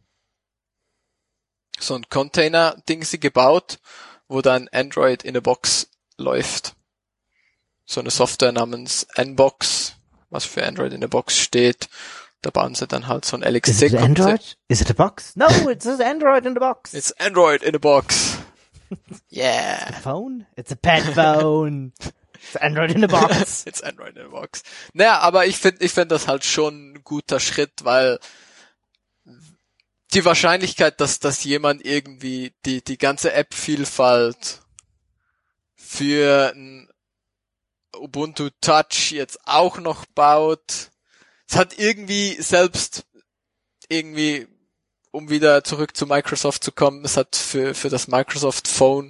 Container-Ding sie gebaut, wo dann Android in a Box läuft. So eine Software namens Nbox, was für Android in a Box steht. Da bauen sie dann halt so ein LXC. Is it Android? Is it a box? No, it's Android in the box. It's Android in a Box. Yeah. It's a phone? It's a pet phone. It's Android in a box. It's Android in a Box. Naja, aber ich find das halt schon ein guter Schritt, weil die Wahrscheinlichkeit, dass jemand irgendwie die ganze App-Vielfalt für ein Ubuntu Touch jetzt auch noch baut, es hat irgendwie, um wieder zurück zu Microsoft zu kommen, es hat für das Microsoft Phone,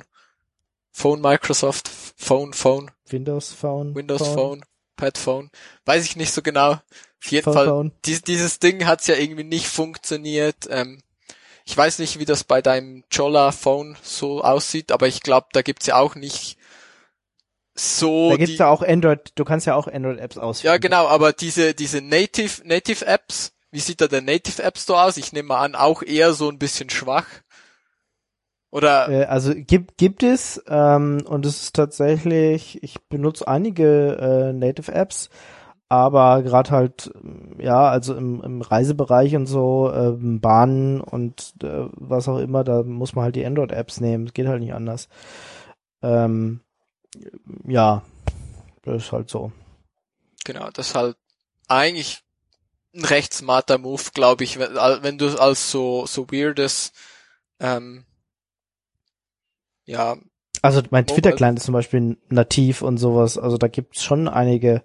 Windows Phone, Pad Phone, weiß ich nicht so genau. Auf jeden Fall, dieses Ding hat's ja irgendwie nicht funktioniert. Ich weiß nicht, wie das bei deinem Jolla Phone so aussieht, aber ich glaube, da gibt's ja auch nicht so. Da gibt's ja auch Android, du kannst ja auch Android-Apps ausführen. Ja, genau, aber diese Native Apps, wie sieht da der Native App Store aus? Ich nehme mal an, auch eher so ein bisschen schwach. Oder? Also gibt es, und es ist tatsächlich, ich benutze einige Native Apps, aber gerade halt, ja, also im Reisebereich und so, Bahnen und was auch immer, da muss man halt die Android-Apps nehmen. Es geht halt nicht anders. Ja, das ist halt so. Genau, das ist halt eigentlich ein recht smarter Move, glaube ich, wenn du als so weirdes, ja. Also mein Twitter-Client ist zum Beispiel nativ und sowas, also da gibt's schon einige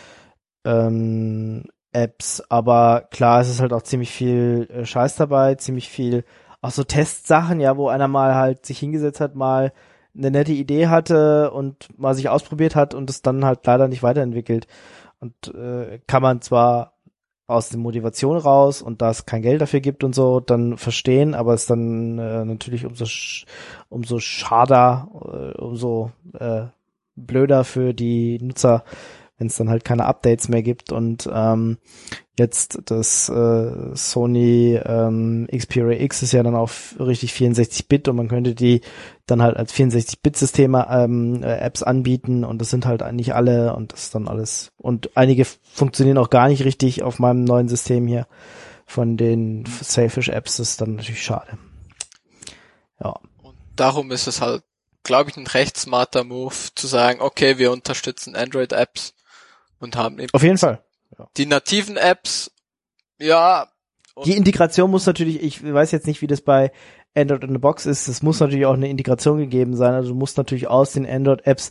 Apps, aber klar, es ist halt auch ziemlich viel Scheiß dabei, ziemlich viel auch so Testsachen, ja, wo einer mal halt sich hingesetzt hat, mal eine nette Idee hatte und mal sich ausprobiert hat und es dann halt leider nicht weiterentwickelt. Und kann man zwar aus der Motivation raus und da es kein Geld dafür gibt und so, dann verstehen, aber es ist dann natürlich umso schader, umso blöder für die Nutzer, wenn es dann halt keine Updates mehr gibt und jetzt das Sony Xperia X ist ja dann auf richtig 64-Bit und man könnte die dann halt als 64-Bit-Systeme Apps anbieten und das sind halt nicht alle und das ist dann alles und einige funktionieren auch gar nicht richtig auf meinem neuen System hier von den Sailfish-Apps, das ist dann natürlich schade. Ja. Und darum ist es halt, glaube ich, ein recht smarter Move zu sagen, okay, wir unterstützen Android-Apps und haben eben auf jeden Fall. Ja. Die nativen Apps, ja. Die Integration muss natürlich, ich weiß jetzt nicht, wie das bei Android in the Box ist, es muss natürlich auch eine Integration gegeben sein, also du musst natürlich aus den Android-Apps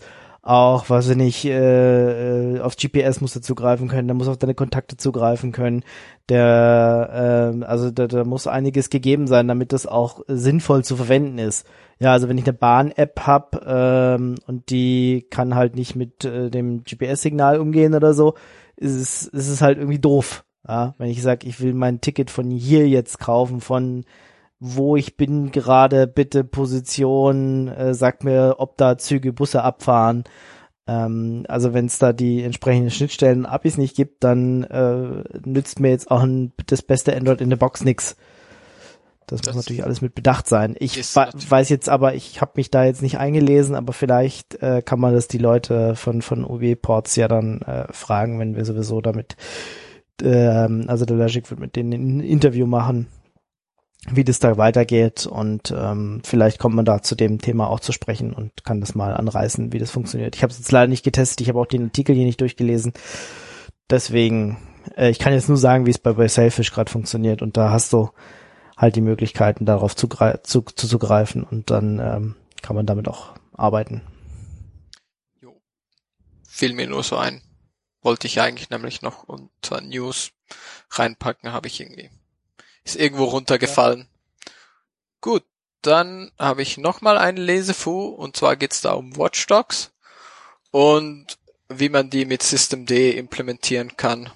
auch, weiß ich nicht, auf GPS musst du zugreifen können, der muss auf deine Kontakte zugreifen können, also da muss einiges gegeben sein, damit das auch sinnvoll zu verwenden ist. Ja, also wenn ich eine Bahn-App hab und die kann halt nicht mit dem GPS-Signal umgehen oder so, ist es halt irgendwie doof. Ja, wenn ich sage, ich will mein Ticket von hier jetzt kaufen, von wo ich bin gerade, bitte Position, sag mir, ob da Züge, Busse abfahren. Also wenn es da die entsprechenden Schnittstellen APIs nicht gibt, dann nützt mir jetzt auch das beste Android in der Box nix. Das muss natürlich alles mit Bedacht sein. Ich weiß jetzt aber, ich habe mich da jetzt nicht eingelesen, aber vielleicht kann man das die Leute von UW-Ports ja dann fragen, wenn wir sowieso damit, also der Logic wird mit denen ein Interview machen, wie das da weitergeht und vielleicht kommt man da zu dem Thema auch zu sprechen und kann das mal anreißen, wie das funktioniert. Ich habe es jetzt leider nicht getestet, ich habe auch den Artikel hier nicht durchgelesen, deswegen, ich kann jetzt nur sagen, wie es bei Sailfish gerade funktioniert und da hast du halt die Möglichkeiten, darauf zuzugreifen und dann kann man damit auch arbeiten. Jo. Fiel mir nur so ein. Wollte ich eigentlich nämlich noch unter News reinpacken, habe ich irgendwie. Ist irgendwo runtergefallen. Ja. Gut, dann habe ich nochmal einen Lesefu und zwar geht's da um Watchdogs und wie man die mit Systemd implementieren kann.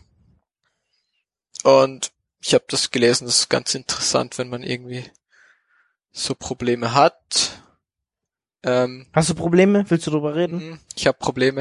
Und ich habe das gelesen, das ist ganz interessant, wenn man irgendwie so Probleme hat. Hast du Probleme? Willst du drüber reden? Ich habe Probleme.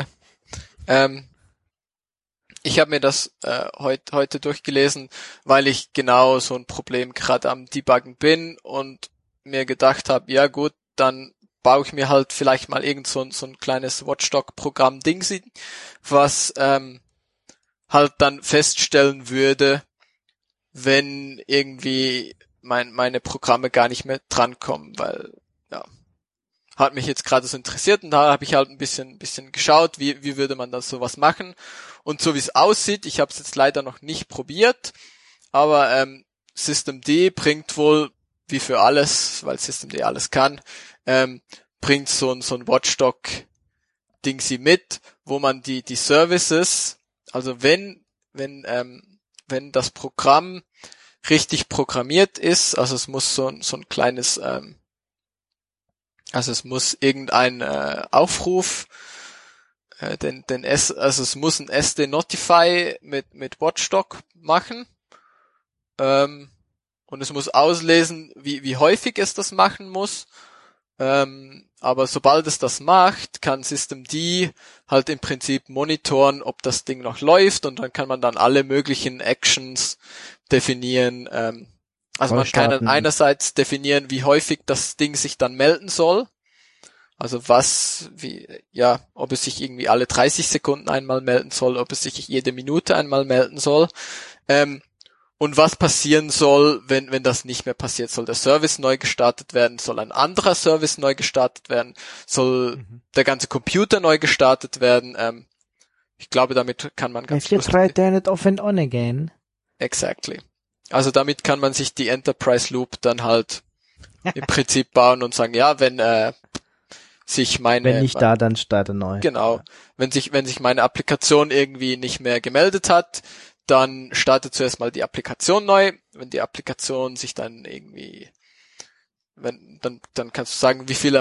Ich habe mir das heute durchgelesen, weil ich genau so ein Problem gerade am Debuggen bin und mir gedacht habe, ja gut, dann baue ich mir halt vielleicht mal irgend so ein kleines Watchdog-Programm Dingsy, was halt dann feststellen würde, wenn irgendwie meine Programme gar nicht mehr drankommen, weil ja, hat mich jetzt gerade so interessiert und da habe ich halt ein bisschen geschaut, wie würde man das sowas machen und so wie es aussieht, ich habe es jetzt leider noch nicht probiert, aber Systemd bringt wohl, wie für alles, weil Systemd alles kann, bringt so ein Watchdog-Dingsy mit, wo man die Services, also wenn das Programm richtig programmiert ist, also es muss so ein kleines, also es muss irgendein Aufruf, also es muss ein SD-Notify mit Watchdog machen, und es muss auslesen, wie häufig es das machen muss, aber sobald es das macht, kann Systemd halt im Prinzip monitoren, ob das Ding noch läuft und dann kann man dann alle möglichen Actions definieren. Also man kann dann einerseits definieren, wie häufig das Ding sich dann melden soll. Also ob es sich irgendwie alle 30 Sekunden einmal melden soll, ob es sich jede Minute einmal melden soll. Und was passieren soll, wenn das nicht mehr passiert? Soll der Service neu gestartet werden? Soll ein anderer Service neu gestartet werden? Soll der ganze Computer neu gestartet werden? Ich glaube, damit kann man ganz If you try turn it off and on again. Exactly. Also damit kann man sich die Enterprise Loop dann halt im Prinzip bauen und sagen, ja, wenn sich wenn nicht da, dann starte neu. Genau. Wenn sich meine Applikation irgendwie nicht mehr gemeldet hat, dann startet zuerst mal die Applikation neu. Wenn die Applikation sich dann irgendwie, dann kannst du sagen, wie viel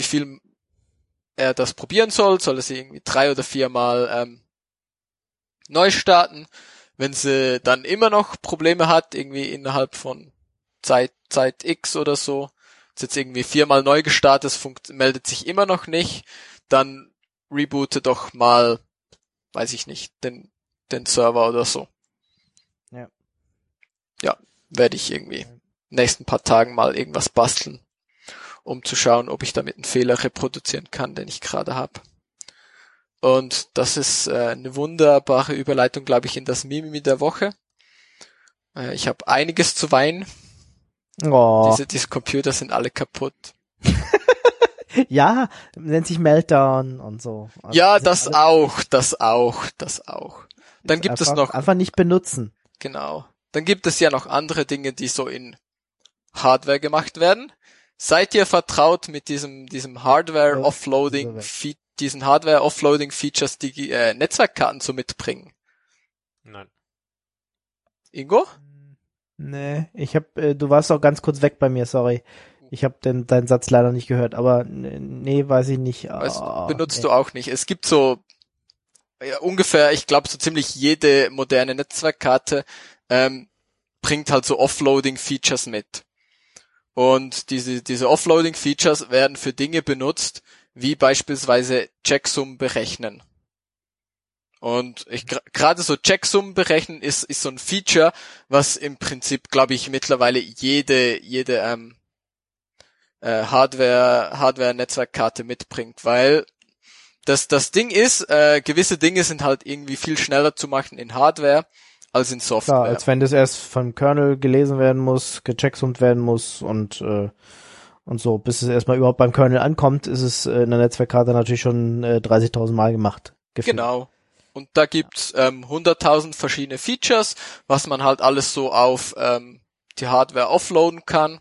er das probieren soll. Soll er sie irgendwie 3 oder 4 Mal neu starten. Wenn sie dann immer noch Probleme hat, irgendwie innerhalb von Zeit X oder so, ist jetzt irgendwie 4 Mal neu gestartet, meldet sich immer noch nicht, dann reboote doch mal, weiß ich nicht, den Server oder so. Ja, werde ich irgendwie nächsten paar Tagen mal irgendwas basteln, um zu schauen, ob ich damit einen Fehler reproduzieren kann, den ich gerade habe. Und das ist eine wunderbare Überleitung, glaube ich, in das Mimimi der Woche. Ich habe einiges zu weinen. Oh. Diese Computer sind alle kaputt. Ja, nennt sich Meltdown und so. Also ja, das auch. Dann gibt es noch... Einfach nicht benutzen. Genau. Dann gibt es ja noch andere Dinge, die so in Hardware gemacht werden. Seid ihr vertraut mit diesem Hardware-Offloading diesen Hardware-Offloading-Features die Netzwerkkarten so mitbringen? Nein. Ingo? Nee, du warst auch ganz kurz weg bei mir, sorry. Ich habe deinen Satz leider nicht gehört, aber nee, weiß ich nicht. Benutzt du auch nicht. Es gibt so ungefähr, ich glaube, so ziemlich jede moderne Netzwerkkarte bringt halt so Offloading-Features mit. Und diese Offloading-Features werden für Dinge benutzt, wie beispielsweise Checksummen berechnen. Und gerade so Checksummen berechnen ist so ein Feature, was im Prinzip, glaube ich, mittlerweile jede Hardware-Netzwerkkarte mitbringt, weil das Ding ist, gewisse Dinge sind halt irgendwie viel schneller zu machen in Hardware als in Software. Klar, als wenn das erst vom Kernel gelesen werden muss, gechecksummt werden muss und so, bis es erstmal überhaupt beim Kernel ankommt, ist es in der Netzwerkkarte natürlich schon 30.000 Mal gemacht. Gefühlt. Genau. Und da gibt's 100.000 verschiedene Features, was man halt alles so auf die Hardware offloaden kann.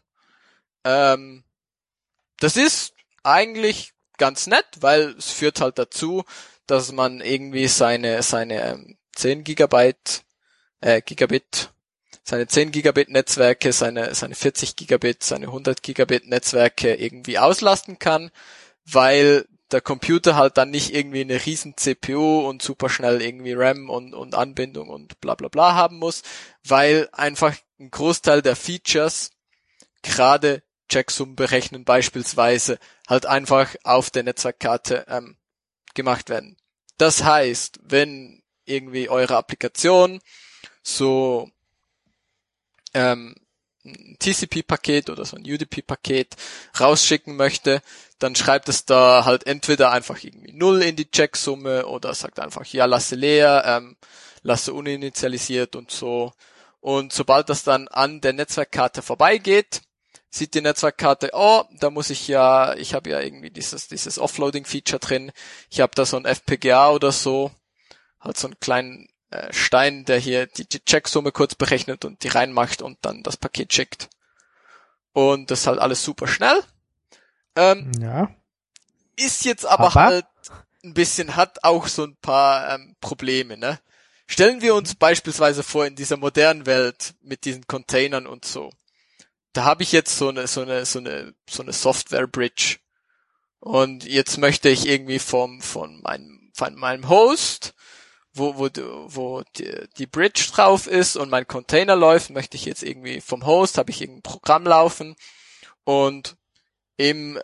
Das ist eigentlich ganz nett, weil es führt halt dazu, dass man irgendwie seine 10 Gigabit, seine 10 Gigabit Netzwerke, seine 40 Gigabit, seine 100 Gigabit Netzwerke irgendwie auslasten kann, weil der Computer halt dann nicht irgendwie eine riesen CPU und super schnell irgendwie RAM und Anbindung und bla bla bla haben muss, weil einfach ein Großteil der Features, gerade Checksummen berechnen beispielsweise, halt einfach auf der Netzwerkkarte gemacht werden. Das heißt, wenn irgendwie eure Applikation so ein TCP-Paket oder so ein UDP-Paket rausschicken möchte, dann schreibt es da halt entweder einfach irgendwie 0 in die Checksumme oder sagt einfach, ja, lasse leer, lasse uninitialisiert und so. Und sobald das dann an der Netzwerkkarte vorbeigeht, sieht die Netzwerkkarte, oh, da muss ich habe ja irgendwie dieses Offloading-Feature drin, ich habe da so ein FPGA oder so, halt so einen kleinen Stein, der hier die Checksumme kurz berechnet und die reinmacht und dann das Paket schickt. Und das ist halt alles super schnell. Ja. Ist jetzt aber halt ein bisschen, hat auch so ein paar Probleme, ne? Stellen wir uns beispielsweise vor, in dieser modernen Welt mit diesen Containern und so. Da habe ich jetzt so eine Software-Bridge. Und jetzt möchte ich irgendwie von meinem Host, wo die Bridge drauf ist und mein Container läuft, möchte ich jetzt irgendwie vom Host, habe ich irgendein Programm laufen und im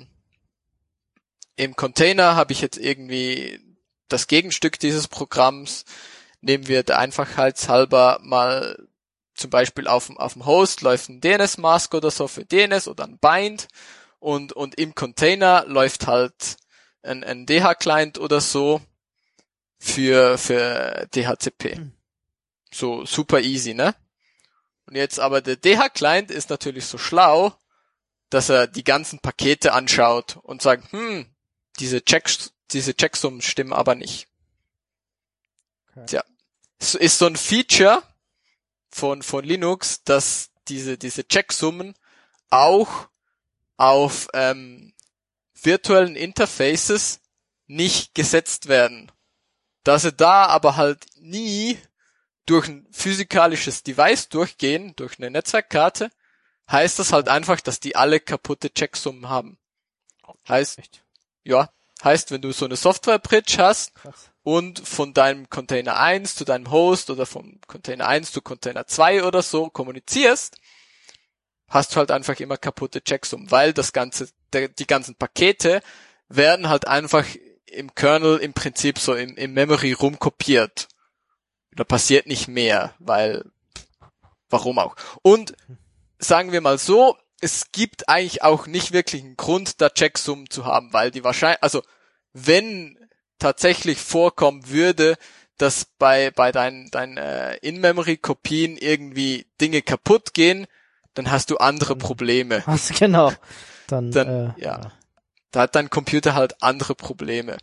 Container habe ich jetzt irgendwie das Gegenstück dieses Programms. Nehmen wir der Einfachheit halber mal zum Beispiel auf dem Host läuft ein DNS-Mask oder so für DNS oder ein Bind und im Container läuft halt ein DH-Client oder so für DHCP. So super easy, ne? Und jetzt aber der DH-Client ist natürlich so schlau, dass er die ganzen Pakete anschaut und sagt, diese Checksummen stimmen aber nicht. Okay. Tja, es ist so ein Feature von Linux, dass diese Checksummen auch auf virtuellen Interfaces nicht gesetzt werden. Da sie da aber halt nie durch ein physikalisches Device durchgehen, durch eine Netzwerkkarte, heißt das halt einfach, dass die alle kaputte Checksummen haben. Heißt, wenn du so eine Software-Bridge hast, krass, und von deinem Container 1 zu deinem Host oder vom Container 1 zu Container 2 oder so kommunizierst, hast du halt einfach immer kaputte Checksummen, weil die ganzen Pakete werden halt einfach im Kernel im Prinzip so im Memory rumkopiert. Da passiert nicht mehr, weil, warum auch. Und sagen wir mal so, es gibt eigentlich auch nicht wirklich einen Grund, da Checksummen zu haben, weil die wahrscheinlich, also wenn tatsächlich vorkommen würde, dass bei deinen In-Memory-Kopien irgendwie Dinge kaputt gehen, dann hast du andere Probleme. Genau. Dann ja. Da hat dein Computer halt andere Probleme.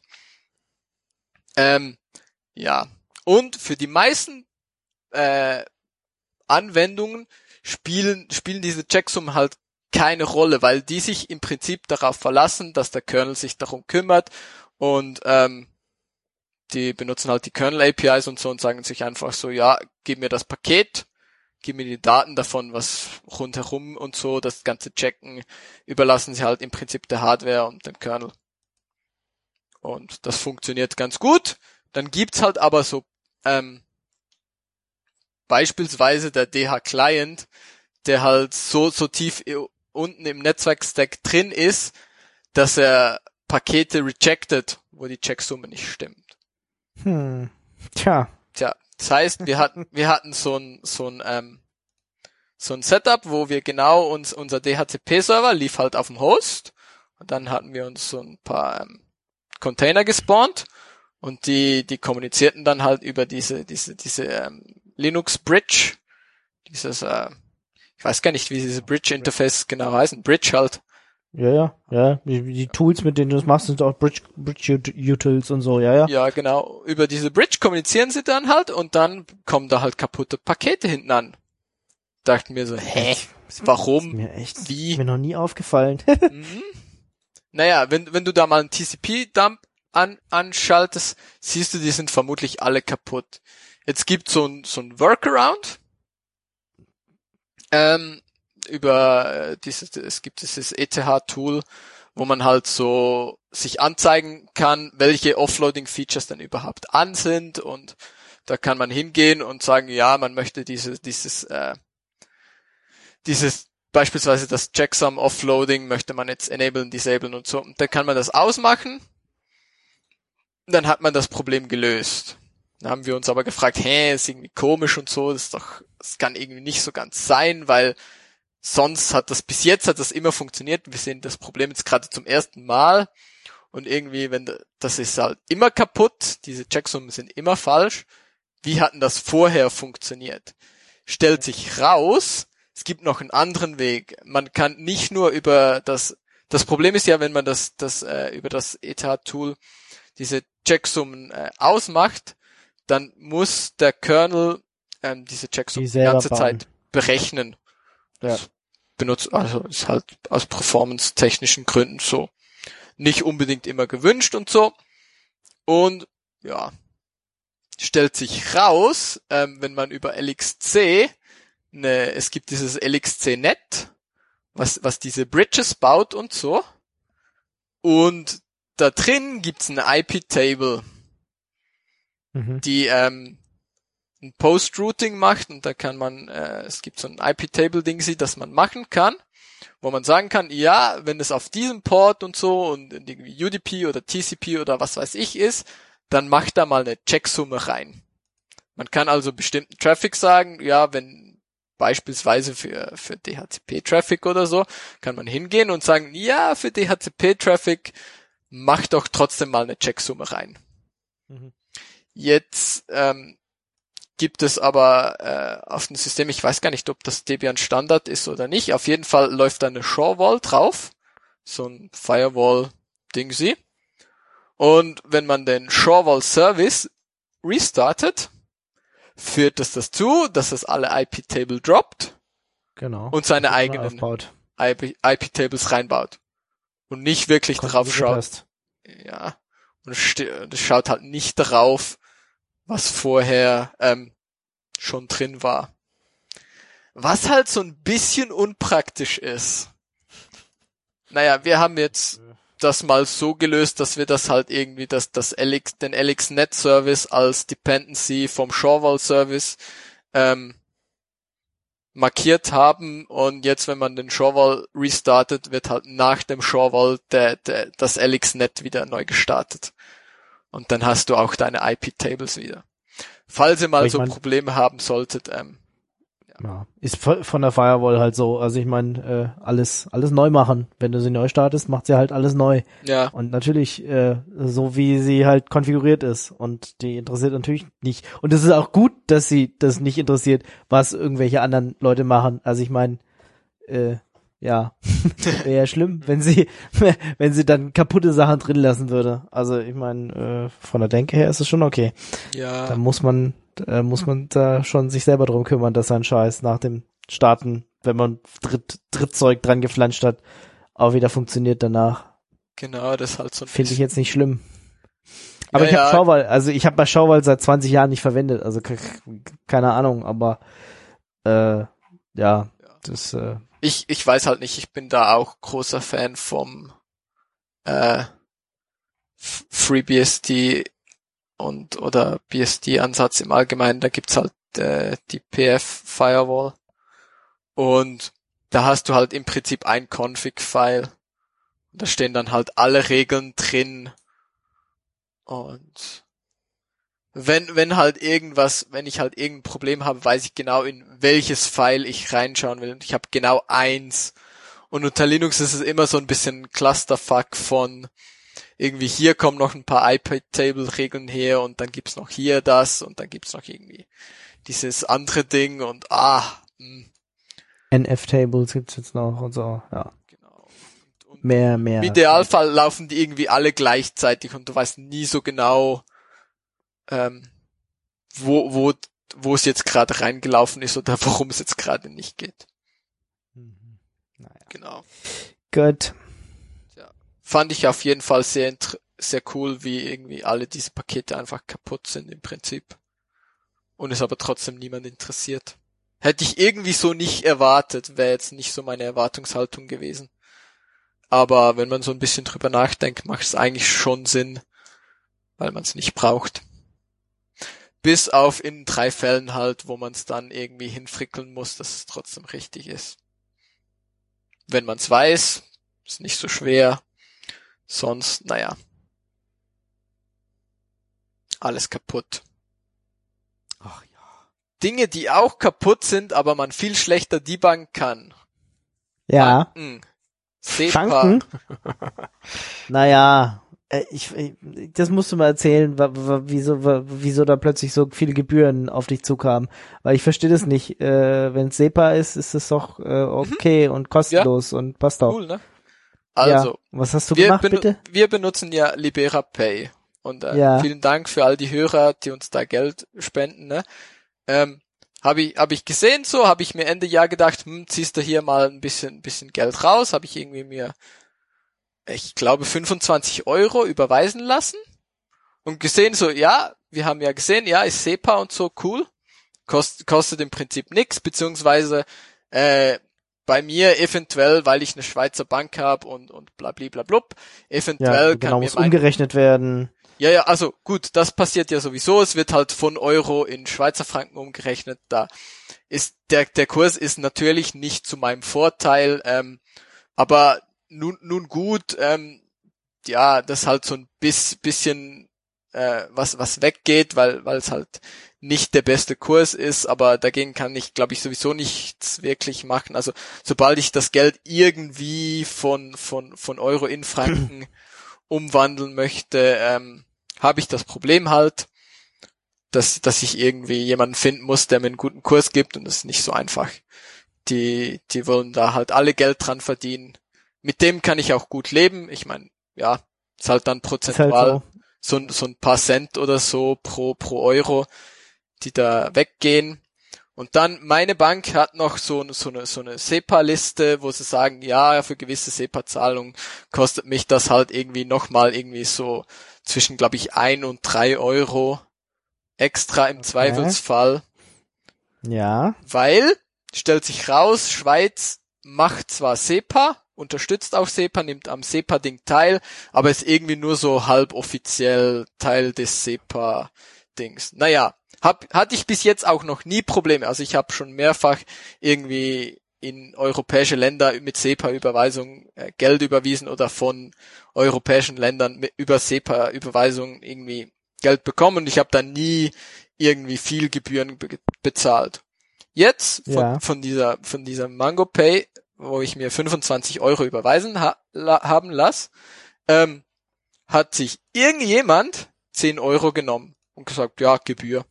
Ja. Und für die meisten Anwendungen spielen diese Checksummen halt keine Rolle, weil die sich im Prinzip darauf verlassen, dass der Kernel sich darum kümmert und die benutzen halt die Kernel-APIs und so und sagen sich einfach so, ja, gib mir das Paket, gib mir die Daten davon, was rundherum und so, das ganze Checken überlassen sie halt im Prinzip der Hardware und dem Kernel. Und das funktioniert ganz gut. Dann gibt's halt aber so beispielsweise der DH-Client, der halt so tief unten im Netzwerkstack drin ist, dass er Pakete rejected, wo die Checksumme nicht stimmt. Tja, das heißt, wir hatten so ein Setup, wo wir genau unser DHCP-Server lief halt auf dem Host und dann hatten wir uns so ein paar Container gespawnt und die kommunizierten dann halt über diese Linux Bridge, dieses ich weiß gar nicht, wie diese Bridge Interface genau heißen, Bridge halt. Ja. Die Tools, mit denen du das machst, sind auch Bridge Utils und so, ja. Ja, genau. Über diese Bridge kommunizieren sie dann halt und dann kommen da halt kaputte Pakete hinten an. Dachte mir so, warum? Ist Wie? mir noch nie aufgefallen. Naja, wenn du da mal einen TCP-Dump anschaltest, siehst du, die sind vermutlich alle kaputt. Jetzt gibt so ein Workaround. Es gibt dieses ETH-Tool, wo man halt so sich anzeigen kann, welche Offloading-Features denn überhaupt an sind und da kann man hingehen und sagen, ja, man möchte dieses beispielsweise das Checksum Offloading möchte man jetzt enablen, disablen und so. Und dann kann man das ausmachen. Dann hat man das Problem gelöst. Dann haben wir uns aber gefragt, ist irgendwie komisch und so, das kann irgendwie nicht so ganz sein, weil sonst bis jetzt hat das immer funktioniert. Wir sehen das Problem jetzt gerade zum ersten Mal und irgendwie, das ist halt immer kaputt, diese Checksummen sind immer falsch. Wie hat denn das vorher funktioniert? Stellt sich raus, es gibt noch einen anderen Weg. Man kann nicht nur über das Problem ist ja, wenn man über das ETH-Tool diese Checksummen ausmacht, dann muss der Kernel diese Checksummen die ganze Zeit berechnen. Das ist halt aus performance-technischen Gründen so nicht unbedingt immer gewünscht und so. Und ja, stellt sich raus, wenn man über LXC es gibt dieses LXC-Net, was diese Bridges baut und so. Und da drin gibt's eine IP-Table, die ein Post-Routing macht und da kann man, es gibt so ein IP-Table-Ding, das man machen kann, wo man sagen kann, ja, wenn es auf diesem Port und so und irgendwie UDP oder TCP oder was weiß ich ist, dann macht da mal eine Checksumme rein. Man kann also bestimmten Traffic sagen, ja, wenn beispielsweise für DHCP-Traffic oder so, kann man hingehen und sagen, ja, für DHCP-Traffic mach doch trotzdem mal eine Checksumme rein. Jetzt gibt es aber auf dem System, ich weiß gar nicht, ob das Debian Standard ist oder nicht, auf jeden Fall läuft da eine Shorewall drauf, so ein Firewall-Dingsy. Und wenn man den Shorewall-Service restartet, führt das dazu, dass es alle IP-Table droppt. Genau. Und seine eigenen IP-Tables reinbaut. Und nicht wirklich drauf schaut. Ja. Und es schaut halt nicht darauf, was vorher schon drin war. Was halt so ein bisschen unpraktisch ist. Naja, wir haben jetzt das mal so gelöst, dass wir das halt irgendwie den LXNet-Service als Dependency vom Shorewall-Service markiert haben und jetzt, wenn man den Shorewall restartet, wird halt nach dem Shorewall das LXNet wieder neu gestartet. Und dann hast du auch deine IP-Tables wieder. Falls ihr mal so Probleme haben solltet, ja, ist von der Firewall halt so. Also ich meine, alles neu machen. Wenn du sie neu startest, macht sie halt alles neu. Ja. Und natürlich so, wie sie halt konfiguriert ist. Und die interessiert natürlich nicht. Und es ist auch gut, dass sie das nicht interessiert, was irgendwelche anderen Leute machen. Also ich meine, ja, wäre ja schlimm, wenn sie dann kaputte Sachen drin lassen würde. Also ich meine, von der Denke her ist es schon okay. Ja. Da muss man da schon sich selber drum kümmern, dass sein Scheiß nach dem Starten, wenn man Drittzeug dran geflanscht hat, auch wieder funktioniert danach. Genau, das ist halt so ein Finde ich jetzt nicht schlimm. Aber Ja, ich habe ja. Schauwahl, also ich habe bei Schauwahl seit 20 Jahren nicht verwendet, also keine Ahnung, aber ja, das Ich weiß halt nicht, ich bin da auch großer Fan vom FreeBSD oder BSD-Ansatz im Allgemeinen. Da gibt's halt die PF-Firewall und da hast du halt im Prinzip ein Config-File. Da stehen dann halt alle Regeln drin und wenn ich halt irgendein Problem habe, weiß ich genau, in welches File ich reinschauen will. Und ich habe genau eins. Und unter Linux ist es immer so ein bisschen Clusterfuck von irgendwie hier kommen noch ein paar IPtable-Regeln her und dann gibt's noch hier das und dann gibt's noch irgendwie dieses andere Ding und NF-Tables gibt's jetzt noch und so, ja. Genau. Und Mehr. im Idealfall laufen die irgendwie alle gleichzeitig und du weißt nie so genau, wo es jetzt gerade reingelaufen ist oder warum es jetzt gerade nicht geht. Naja. Genau. Gut. Ja. Fand ich auf jeden Fall sehr cool, wie irgendwie alle diese Pakete einfach kaputt sind im Prinzip. Und es aber trotzdem niemand interessiert. Hätte ich irgendwie so nicht erwartet, wäre jetzt nicht so meine Erwartungshaltung gewesen. Aber wenn man so ein bisschen drüber nachdenkt, macht es eigentlich schon Sinn, weil man es nicht braucht. Bis auf in 3 Fällen halt, wo man es dann irgendwie hinfrickeln muss, dass es trotzdem richtig ist. Wenn man es weiß, ist nicht so schwer. Sonst, naja. Alles kaputt. Ach ja. Dinge, die auch kaputt sind, aber man viel schlechter debuggen kann. Ja. Banken. SEPA. Schanken? Naja, das musst du mal erzählen, wieso da plötzlich so viele Gebühren auf dich zukamen. Weil ich verstehe das nicht. Wenn es SEPA ist es doch okay und kostenlos und passt auch. Cool, ne? Also, ja. Was hast du gemacht, bitte? Wir benutzen ja Libera Pay. Und vielen Dank für all die Hörer, die uns da Geld spenden, ne? Habe ich gesehen so, habe ich mir Ende Jahr gedacht, ziehst du hier mal ein bisschen Geld raus, habe ich irgendwie mir, ich glaube 25 € überweisen lassen und gesehen so, ja, wir haben ja gesehen, ja, ist SEPA und so, cool, kostet im Prinzip nix, beziehungsweise bei mir eventuell, weil ich eine Schweizer Bank habe und blablablub, eventuell ja, genau, kann mir muss umgerechnet werden. Ja, also gut, das passiert ja sowieso. Es wird halt von Euro in Schweizer Franken umgerechnet. Da ist der Kurs ist natürlich nicht zu meinem Vorteil, aber nun gut, ja, das halt so ein bisschen was weggeht, weil es halt nicht der beste Kurs ist, aber dagegen kann ich, glaube ich, sowieso nichts wirklich machen. Also sobald ich das Geld irgendwie von Euro in Franken umwandeln möchte, habe ich das Problem halt, dass ich irgendwie jemanden finden muss, der mir einen guten Kurs gibt und das ist nicht so einfach. Die wollen da halt alle Geld dran verdienen. Mit dem kann ich auch gut leben. Ich meine, ja, ist halt dann prozentual halt so ein paar Cent oder so pro Euro, die da weggehen. Und dann, meine Bank hat noch so eine SEPA-Liste, wo sie sagen, ja, für gewisse SEPA-Zahlungen kostet mich das halt irgendwie nochmal irgendwie so zwischen, glaube ich, 1 und 3 € extra im Zweifelsfall. Ja. Weil, stellt sich raus, Schweiz macht zwar SEPA, unterstützt auch SEPA, nimmt am SEPA-Ding teil, aber ist irgendwie nur so halb offiziell Teil des SEPA-Dings. Naja. Hatte ich bis jetzt auch noch nie Probleme. Also ich habe schon mehrfach irgendwie in europäische Länder mit SEPA-Überweisung Geld überwiesen oder von europäischen Ländern über SEPA-Überweisung irgendwie Geld bekommen und ich habe da nie irgendwie viel Gebühren bezahlt. Jetzt von dieser Mango Pay, wo ich mir 25 € überweisen haben lasse, hat sich irgendjemand 10 € genommen und gesagt, ja, Gebühr.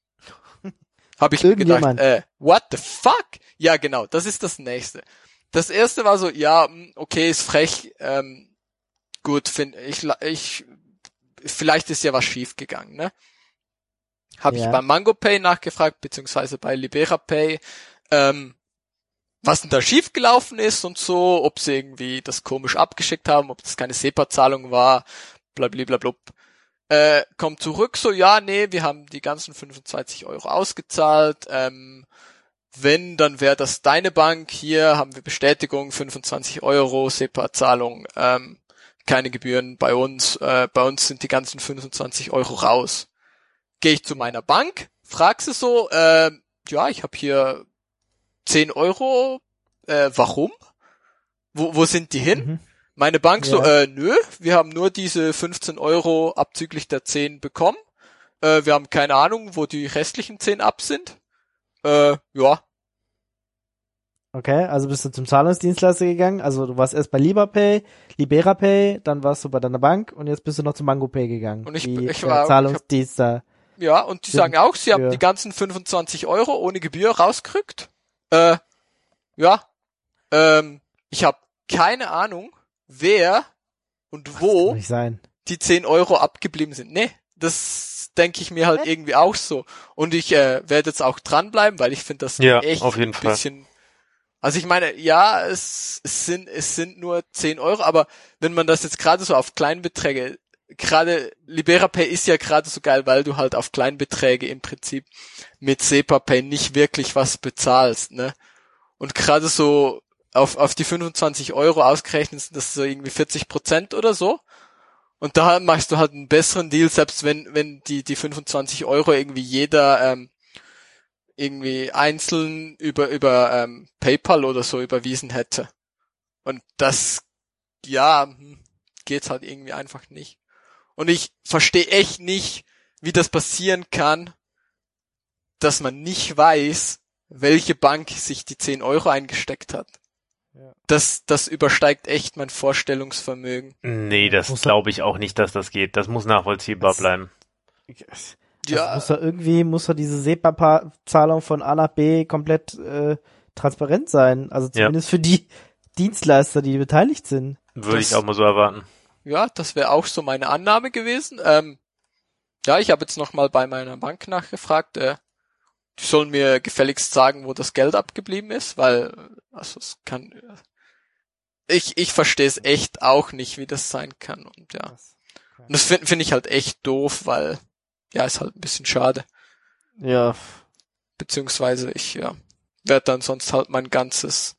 Habe ich mir gedacht, what the fuck? Ja, genau, das ist das Nächste. Das erste war so, ja, okay, ist frech, gut, finde ich, vielleicht ist ja was schief gegangen, ne? Habe ich beim Mango Pay nachgefragt, beziehungsweise bei Libera Pay, was denn da schief gelaufen ist und so, ob sie irgendwie das komisch abgeschickt haben, ob das keine SEPA-Zahlung war, blablabla. kommt zurück, so, ja, nee, wir haben die ganzen 25 Euro ausgezahlt, wenn, dann wäre das deine Bank, hier haben wir Bestätigung, 25 Euro, SEPA-Zahlung, keine Gebühren bei uns sind die ganzen 25 Euro raus. Gehe ich zu meiner Bank, frag sie so, ja, ich habe hier 10 Euro, warum? Wo sind die hin? Mhm. Meine Bank so, Ja. nö, wir haben nur diese 15 Euro abzüglich der 10 bekommen. Wir haben keine Ahnung, wo die restlichen 10 ab sind. Ja. Okay, also bist du zum Zahlungsdienstleister gegangen. Also du warst erst bei Liberapay, dann warst du bei deiner Bank und jetzt bist du noch zu MangoPay gegangen. Und ich die war- Zahlungsdienstleister. Ja, und die Sind sagen auch, sie haben für- die ganzen 25 Euro ohne Gebühr rausgerückt. Ja. Ich habe keine Ahnung, wer und Kann wo nicht sein. die 10 Euro abgeblieben sind. Nee, das denke ich mir halt irgendwie auch so. Und ich werde jetzt auch dranbleiben, weil ich finde das Ja, echt auf jeden ein Fall. bisschen... Also ich meine, ja, es sind nur 10 Euro, aber wenn man das jetzt gerade so auf Kleinbeträge, gerade Liberapay ist ja gerade so geil, weil du halt auf Kleinbeträge im Prinzip mit SEPA-Pay nicht wirklich was bezahlst, ne? Und gerade so auf die 25 Euro ausgerechnet sind das so irgendwie 40% oder so. Und da machst du halt einen besseren Deal, selbst wenn die 25 Euro irgendwie jeder irgendwie einzeln über PayPal oder so überwiesen hätte. Und das, ja, geht halt irgendwie einfach nicht. Und ich verstehe echt nicht, wie das passieren kann, dass man nicht weiß, welche Bank sich die 10 Euro eingesteckt hat. Ja. Das übersteigt echt mein Vorstellungsvermögen. Nee, das Muss- glaube ich auch nicht, dass das geht. Das muss nachvollziehbar Das- bleiben. Ja, Muss da diese SEPA-Zahlung von A nach B komplett transparent sein. Also zumindest für die Dienstleister, die beteiligt sind. Würde Das- ich auch mal so erwarten. ja, das wäre auch so meine Annahme gewesen. Ja, ich habe jetzt nochmal bei meiner Bank nachgefragt. Die sollen mir gefälligst sagen, wo das Geld abgeblieben ist, weil also es kann. Ich verstehe es echt auch nicht, wie das sein kann. Und ja. Und das finde ich halt echt doof, weil ja, ist halt ein bisschen schade. Ja. Beziehungsweise ich werde dann sonst halt mein ganzes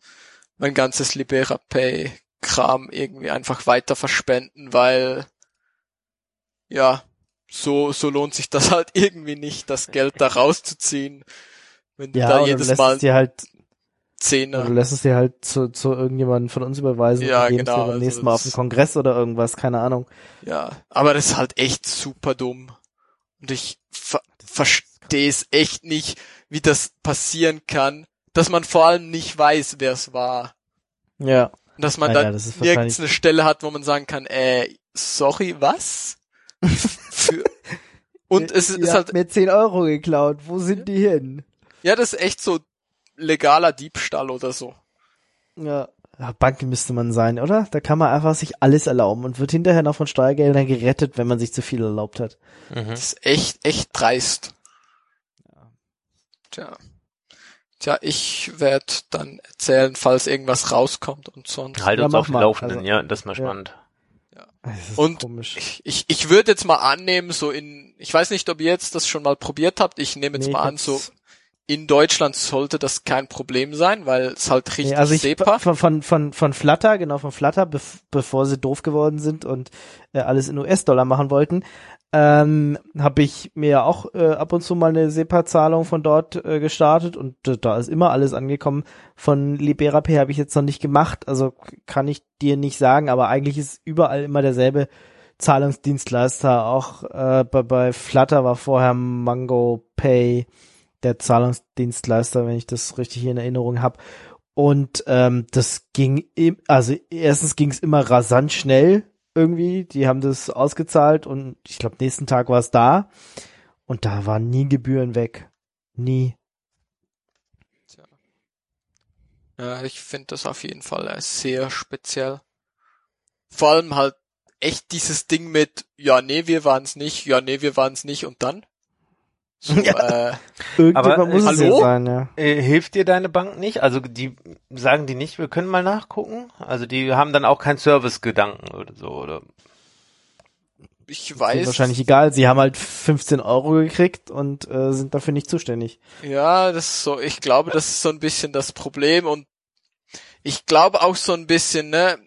Liberapay-Kram irgendwie einfach weiter verspenden, weil ja, so lohnt sich das halt irgendwie nicht, das Geld da rauszuziehen, wenn du Ja, da oder du jedes lässt Mal es dir halt, Zehner. oder du lässt es dir halt zu irgendjemandem von uns überweisen Ja, und geben es genau, dir beim also nächsten Mal auf das- dem Kongress oder irgendwas, keine Ahnung. Ja, aber das ist halt echt super dumm. Und ich verstehe es echt nicht, wie das passieren kann, dass man vor allem nicht weiß, wer es war. Ja. Und dass man Naja, dann das ist nirgends wahrscheinlich- eine Stelle hat, wo man sagen kann, sorry, was? Und es Ihr ist habt halt, mir 10 Euro geklaut, wo sind die hin? ja, das ist echt so legaler Diebstahl oder so. Ja. Bank müsste man sein, oder? Da kann man einfach sich alles erlauben und wird hinterher noch von Steuergeldern gerettet, wenn man sich zu viel erlaubt hat. Das ist echt dreist. Tja, ich werde dann erzählen, falls irgendwas rauskommt und sonst. Halt Ja, uns mach auf dem mal. Laufenden, Also- ja, das ist mal Ja. spannend. Das ist Und komisch. ich würde jetzt mal annehmen, ich weiß nicht, ob ihr jetzt das schon mal probiert habt, ich nehme jetzt Nee, mal ich an, so hab's- in Deutschland sollte das kein Problem sein, weil es halt richtig Nee, also SEPA. von Flutter, bevor sie doof geworden sind und alles in US-Dollar machen wollten, habe ich mir auch ab und zu mal eine SEPA-Zahlung von dort gestartet und da ist immer alles angekommen. Von Liberapay habe ich jetzt noch nicht gemacht, also kann ich dir nicht sagen, aber eigentlich ist überall immer derselbe Zahlungsdienstleister. Auch bei Flutter war vorher MangoPay der Zahlungsdienstleister, wenn ich das richtig in Erinnerung habe. Und das ging, also erstens ging es immer rasant schnell irgendwie. Die haben das ausgezahlt und ich glaube, nächsten Tag war es da. Und da waren nie Gebühren weg. Nie. Ja, ich finde das auf jeden Fall sehr speziell. Vor allem halt echt dieses Ding mit, ja, nee, wir waren's nicht, ja, nee, wir waren's nicht und dann? So, Irgendjemand Aber, muss es ja hallo? sein, ja. Hilft dir deine Bank nicht? Also sagen die nicht, wir können mal nachgucken? Also die haben dann auch keinen Servicegedanken oder so, oder? ich Ist weiß. wahrscheinlich egal. Sie haben halt 15 Euro gekriegt und sind dafür nicht zuständig. Ja, das ist so, ich glaube, das ist so ein bisschen das Problem und ich glaube auch so ein bisschen, ne,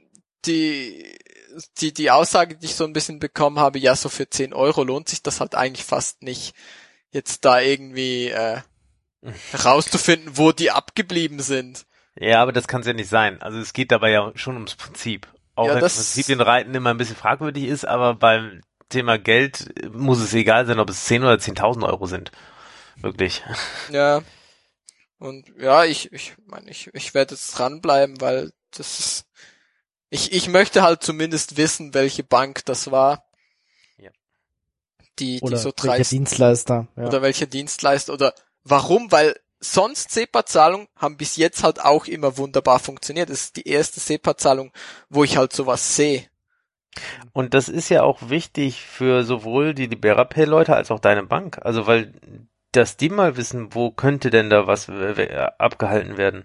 die Aussage, die ich so ein bisschen bekommen habe, ja, so für 10 Euro lohnt sich das halt eigentlich fast nicht, jetzt da irgendwie herauszufinden, wo die abgeblieben sind. Ja, aber das kann es ja nicht sein. Also es geht dabei ja schon ums Prinzip. Auch Ja, wenn das Prinzip den Reiten immer ein bisschen fragwürdig ist, aber beim Thema Geld muss es egal sein, ob es 10 oder 10.000 Euro sind. Wirklich. Ja. Und ja, ich meine, ich werde jetzt dranbleiben, weil das ist, ich möchte halt zumindest wissen, welche Bank das war. Ja. Die Oder so welcher dreist, Dienstleister. Ja. oder welcher Dienstleister, oder warum, weil sonst SEPA-Zahlungen haben bis jetzt halt auch immer wunderbar funktioniert. Das ist die erste SEPA-Zahlung, wo ich halt sowas sehe. Und das ist ja auch wichtig für sowohl die LiberaPay-Leute als auch deine Bank. Also weil, dass die mal wissen, wo könnte denn da was abgehalten werden.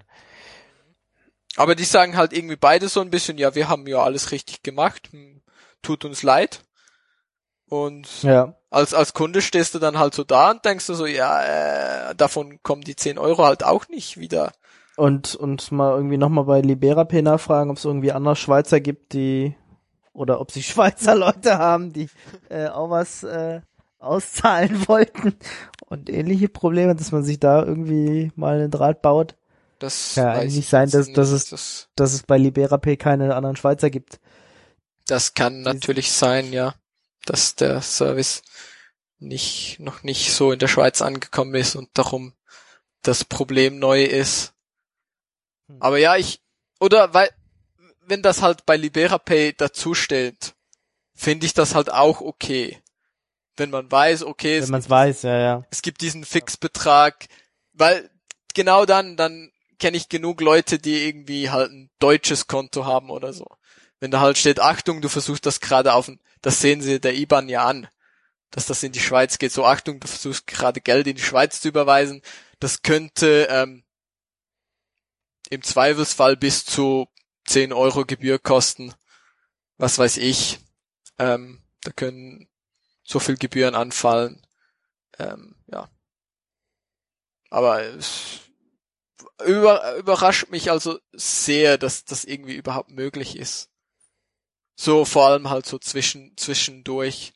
Aber die sagen halt irgendwie beide so ein bisschen, ja, wir haben ja alles richtig gemacht, tut uns leid. Und Ja. als Kunde stehst du dann halt so da und denkst du so, ja, davon kommen die 10 Euro halt auch nicht wieder. Und mal irgendwie nochmal bei LiberaPay nachfragen, ob es irgendwie andere Schweizer gibt, oder ob sie Schweizer Leute haben, die auch was auszahlen wollten und ähnliche Probleme, dass man sich da irgendwie mal einen Draht baut. Das Kann weiß eigentlich ich nicht sein, jetzt dass nicht. es bei LiberaPay keine anderen Schweizer gibt. Das kann natürlich sein, ja, dass der Service noch nicht so in der Schweiz angekommen ist und darum das Problem neu ist. Aber ja, weil, wenn das halt bei LiberaPay dazu steht, finde ich das halt auch okay. Wenn man weiß, okay, Wenn man es weiß, ja. es gibt diesen Fixbetrag, weil genau dann kenne ich genug Leute, die irgendwie halt ein deutsches Konto haben oder so. Wenn da halt steht, Achtung, du versuchst das gerade das sehen sie der IBAN ja an, dass das in die Schweiz geht. So, Achtung, du versuchst gerade Geld in die Schweiz zu überweisen. Das könnte im Zweifelsfall bis zu 10 Euro Gebühr kosten. Was weiß ich. Da können so viel Gebühren anfallen. Ja. Aber es überrascht mich also sehr, dass das irgendwie überhaupt möglich ist. So vor allem halt so zwischendurch.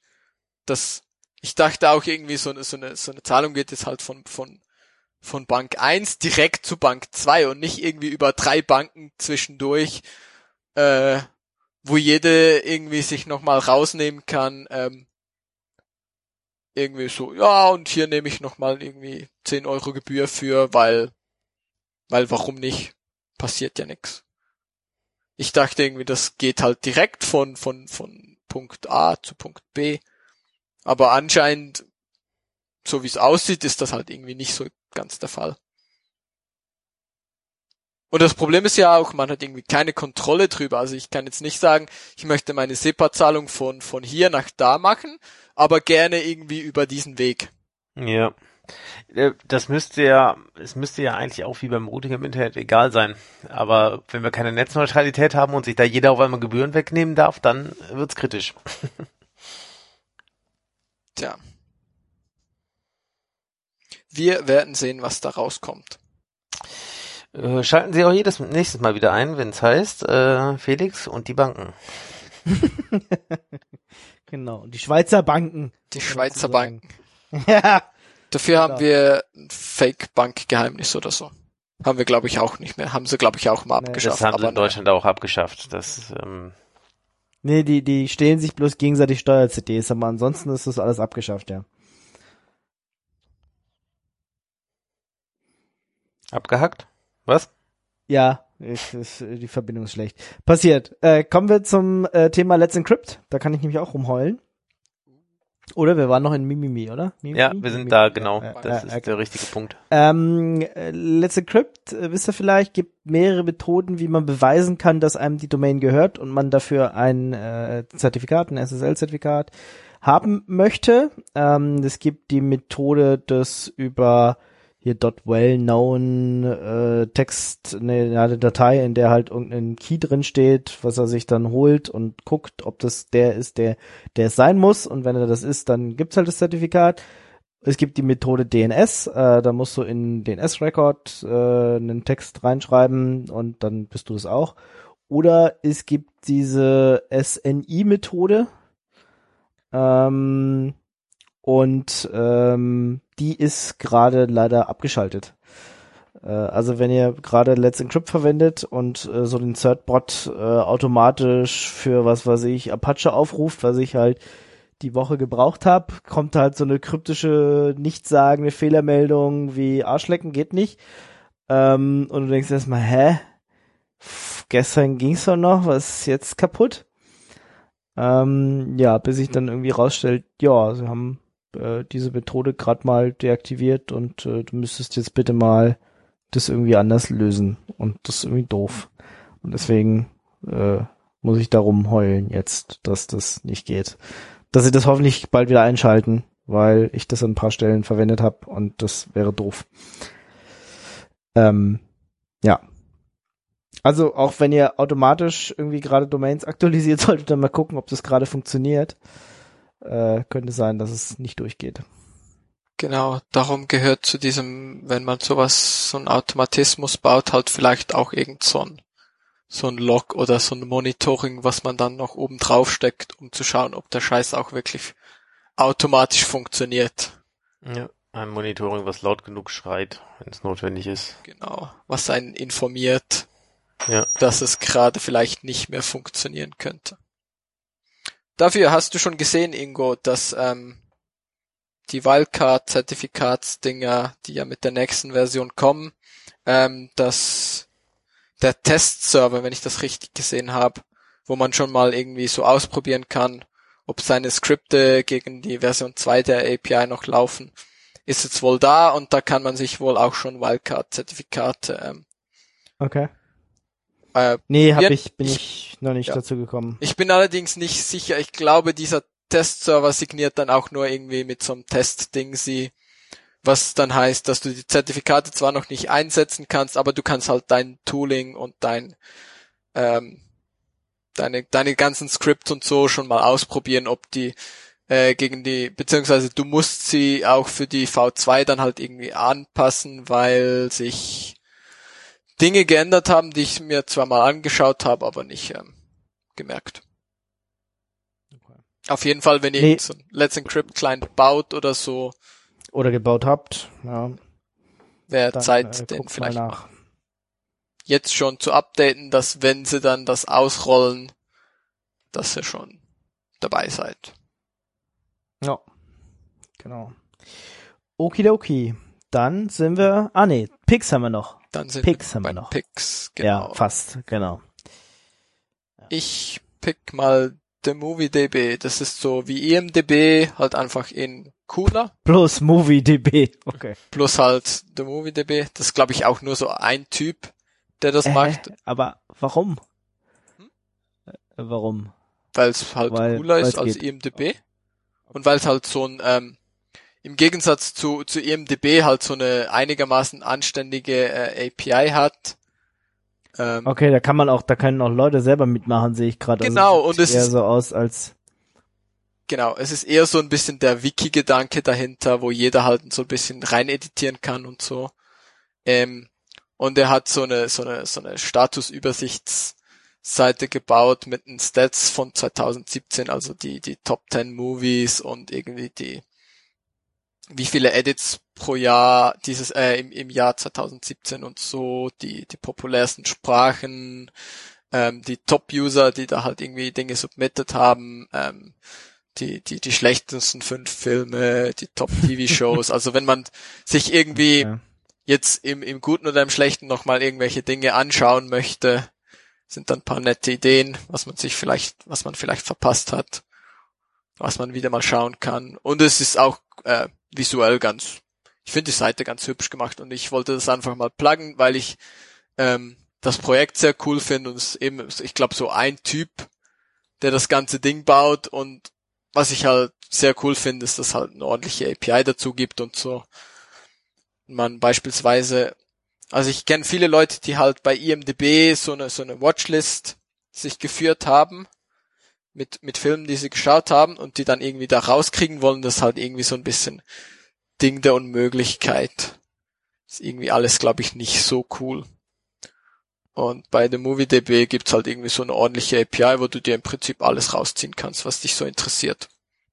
Ich dachte auch irgendwie so eine Zahlung geht jetzt halt von Bank 1 direkt zu Bank 2 und nicht irgendwie über 3 Banken zwischendurch, wo jede irgendwie sich nochmal rausnehmen kann, irgendwie so, ja, und hier nehme ich nochmal irgendwie 10 Euro Gebühr für, weil warum nicht? Passiert ja nix. Ich dachte irgendwie, das geht halt direkt von Punkt A zu Punkt B. Aber anscheinend, so wie es aussieht, ist das halt irgendwie nicht so ganz der Fall. Und das Problem ist ja auch, man hat irgendwie keine Kontrolle drüber. Also ich kann jetzt nicht sagen, ich möchte meine SEPA-Zahlung von hier nach da machen, aber gerne irgendwie über diesen Weg. Ja. Es müsste ja eigentlich auch wie beim Routing im Internet egal sein. Aber wenn wir keine Netzneutralität haben und sich da jeder auf einmal Gebühren wegnehmen darf, dann wird's kritisch. Tja. Wir werden sehen, was da rauskommt. Schalten Sie auch nächstes Mal wieder ein, wenn es heißt, Felix und die Banken. Genau. Und die Schweizer Banken. Die Schweizer Banken. Ja. Dafür haben wir ein Fake-Bankgeheimnis oder so. Haben wir, glaube ich, auch nicht mehr. Haben sie, glaube ich, auch mal abgeschafft. Das haben sie in naja. Deutschland auch abgeschafft. Das, Nee, die stehlen sich bloß gegenseitig Steuer-CDs, aber ansonsten ist das alles abgeschafft, ja. abgehackt? Was? Ja, die Verbindung ist schlecht. Passiert. Kommen wir zum Thema Let's Encrypt. Da kann ich nämlich auch rumheulen. Oder wir waren noch in Mimimi, oder? Mimimi? Ja, wir sind da, genau. Ja, das ist der richtige Punkt. Let's Encrypt, wisst ihr vielleicht, gibt mehrere Methoden, wie man beweisen kann, dass einem die Domain gehört und man dafür ein Zertifikat, ein SSL-Zertifikat haben möchte. Es gibt die Methode, das über hier .well-known Text, eine Datei, in der halt irgendein Key drin steht, was er sich dann holt und guckt, ob das der ist, der es sein muss. Und wenn er das ist, dann gibt's halt das Zertifikat. Es gibt die Methode DNS, da musst du in DNS-Record einen Text reinschreiben und dann bist du das auch. Oder es gibt diese SNI-Methode, die ist gerade leider abgeschaltet. Also wenn ihr gerade Let's Encrypt verwendet und so den Certbot automatisch für was weiß ich Apache aufruft, was ich halt die Woche gebraucht habe, kommt halt so eine kryptische, nichtssagende Fehlermeldung wie Arschlecken geht nicht. Und du denkst erstmal, gestern ging's doch noch, was ist jetzt kaputt? Bis sich dann irgendwie rausstellt, ja, sie haben diese Methode gerade mal deaktiviert und du müsstest jetzt bitte mal das irgendwie anders lösen. Und das ist irgendwie doof. Und deswegen muss ich darum heulen jetzt, dass das nicht geht. Dass sie das hoffentlich bald wieder einschalten, weil ich das an ein paar Stellen verwendet habe und das wäre doof. Ja. Also auch wenn ihr automatisch irgendwie gerade Domains aktualisiert, solltet ihr mal gucken, ob das gerade funktioniert. Könnte sein, dass es nicht durchgeht. Genau, darum gehört zu diesem, wenn man so einen Automatismus baut, halt vielleicht auch irgend so ein Log oder so ein Monitoring, was man dann noch oben drauf steckt, um zu schauen, ob der Scheiß auch wirklich automatisch funktioniert. Ja, ein Monitoring, was laut genug schreit, wenn es notwendig ist. Genau, was einen informiert, ja, dass es gerade vielleicht nicht mehr funktionieren könnte. Dafür hast du schon gesehen, Ingo, dass die Wildcard-Zertifikatsdinger, die ja mit der nächsten Version kommen, dass der Testserver, wenn ich das richtig gesehen habe, wo man schon mal irgendwie so ausprobieren kann, ob seine Skripte gegen die Version 2 der API noch laufen, ist jetzt wohl da und da kann man sich wohl auch schon Wildcard-Zertifikate okay. Bin ich noch nicht dazu gekommen. Ich bin allerdings nicht sicher. Ich glaube, dieser Testserver signiert dann auch nur irgendwie mit so einem Test-Ding was dann heißt, dass du die Zertifikate zwar noch nicht einsetzen kannst, aber du kannst halt dein Tooling und deine ganzen Scripts und so schon mal ausprobieren, ob die beziehungsweise du musst sie auch für die V2 dann halt irgendwie anpassen, weil sich Dinge geändert haben, die ich mir zwar mal angeschaut habe, aber nicht gemerkt. Okay. Auf jeden Fall, wenn ihr so ein Let's Encrypt Client baut oder so. Oder gebaut habt, ja. Wäre Zeit, den vielleicht nach. Jetzt schon zu updaten, dass wenn sie dann das ausrollen, dass ihr schon dabei seid. Ja, genau. Okidoki. Dann sind wir, Pix haben wir noch. Dann sind Pix wir noch. Pix, genau. Ja, fast, genau. Ja. Ich pick mal The Movie DB. Das ist so wie IMDb, halt einfach in cooler. Plus MovieDB, okay. Plus halt The Movie DB. Das ist, glaube ich, auch nur so ein Typ, der das macht. Aber warum? Warum? Weil es halt cooler ist als IMDb. Und weil es halt so ein, im Gegensatz zu IMDb halt so eine einigermaßen anständige API hat. Okay, da können auch Leute selber mitmachen, sehe ich gerade. Genau, also, und es eher ist so aus als. Genau, es ist eher so ein bisschen der Wiki-Gedanke dahinter, wo jeder halt so ein bisschen rein editieren kann und so. Und er hat so eine Statusübersichtsseite gebaut mit den Stats von 2017, also die Top 10 Movies und irgendwie wie viele Edits pro Jahr im Jahr 2017 und so, die populärsten Sprachen, die Top-User, die da halt irgendwie Dinge submitted haben, die schlechtesten 5 Filme, die Top-TV-Shows. Also wenn man sich irgendwie jetzt im Guten oder im Schlechten nochmal irgendwelche Dinge anschauen möchte, sind dann ein paar nette Ideen, was man vielleicht verpasst hat, was man wieder mal schauen kann. Und es ist auch visuell ich finde die Seite ganz hübsch gemacht und ich wollte das einfach mal pluggen, weil ich das Projekt sehr cool finde und es eben, ich glaube, so ein Typ, der das ganze Ding baut und was ich halt sehr cool finde, ist, dass halt eine ordentliche API dazu gibt und so. man beispielsweise, also ich kenne viele Leute, die halt bei IMDb so eine Watchlist sich geführt haben mit Filmen, die sie geschaut haben und die dann irgendwie da rauskriegen wollen. Das ist halt irgendwie so ein bisschen Ding der Unmöglichkeit. Ist irgendwie alles, glaube ich, nicht so cool. Und bei der MovieDB gibt's halt irgendwie so eine ordentliche API, wo du dir im Prinzip alles rausziehen kannst, was dich so interessiert.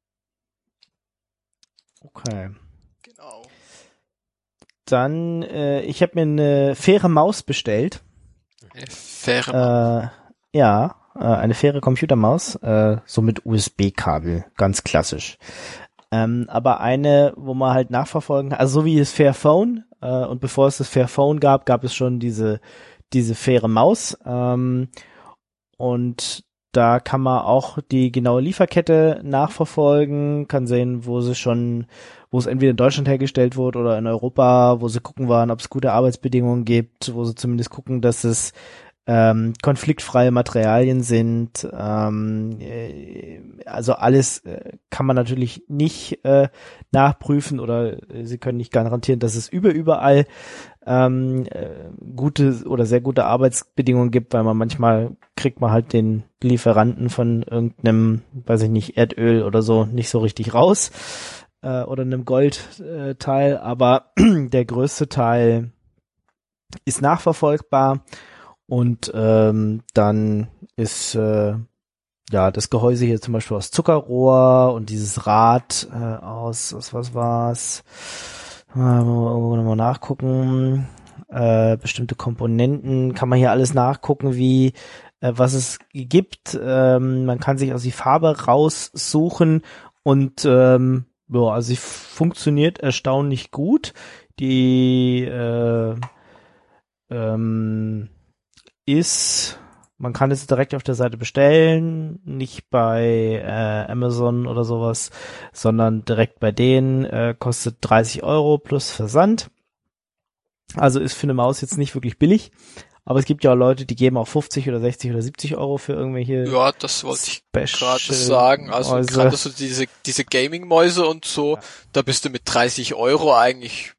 Okay. Genau. Dann, ich habe mir eine faire Maus bestellt. Eine faire eine faire Computermaus, so mit USB-Kabel, ganz klassisch. Aber eine, wo man halt nachverfolgen kann, also so wie das Fairphone, und bevor es das Fairphone gab es schon diese faire Maus, und da kann man auch die genaue Lieferkette nachverfolgen, kann sehen, wo es entweder in Deutschland hergestellt wurde oder in Europa, wo sie gucken waren, ob es gute Arbeitsbedingungen gibt, wo sie zumindest gucken, dass es konfliktfreie Materialien sind. Also alles kann man natürlich nicht nachprüfen, oder sie können nicht garantieren, dass es überall gute oder sehr gute Arbeitsbedingungen gibt, weil manchmal kriegt man halt den Lieferanten von irgendeinem, weiß ich nicht, Erdöl oder so nicht so richtig raus, oder einem Goldteil, aber der größte Teil ist nachverfolgbar. Und dann ist das Gehäuse hier zum Beispiel aus Zuckerrohr und dieses Rad aus was war's? Mal nachgucken. Bestimmte Komponenten kann man hier alles nachgucken, wie was es gibt. Man kann sich also die Farbe raussuchen und also sie funktioniert erstaunlich gut. Die man kann es direkt auf der Seite bestellen, nicht bei Amazon oder sowas, sondern direkt bei denen, kostet 30 € plus Versand. Also ist für eine Maus jetzt nicht wirklich billig, aber es gibt ja auch Leute, die geben auch 50 oder 60 oder 70 € für irgendwelche. Ja, das wollte ich gerade sagen. Also gerade so diese Gaming-Mäuse und so, ja. Da bist du mit 30 € eigentlich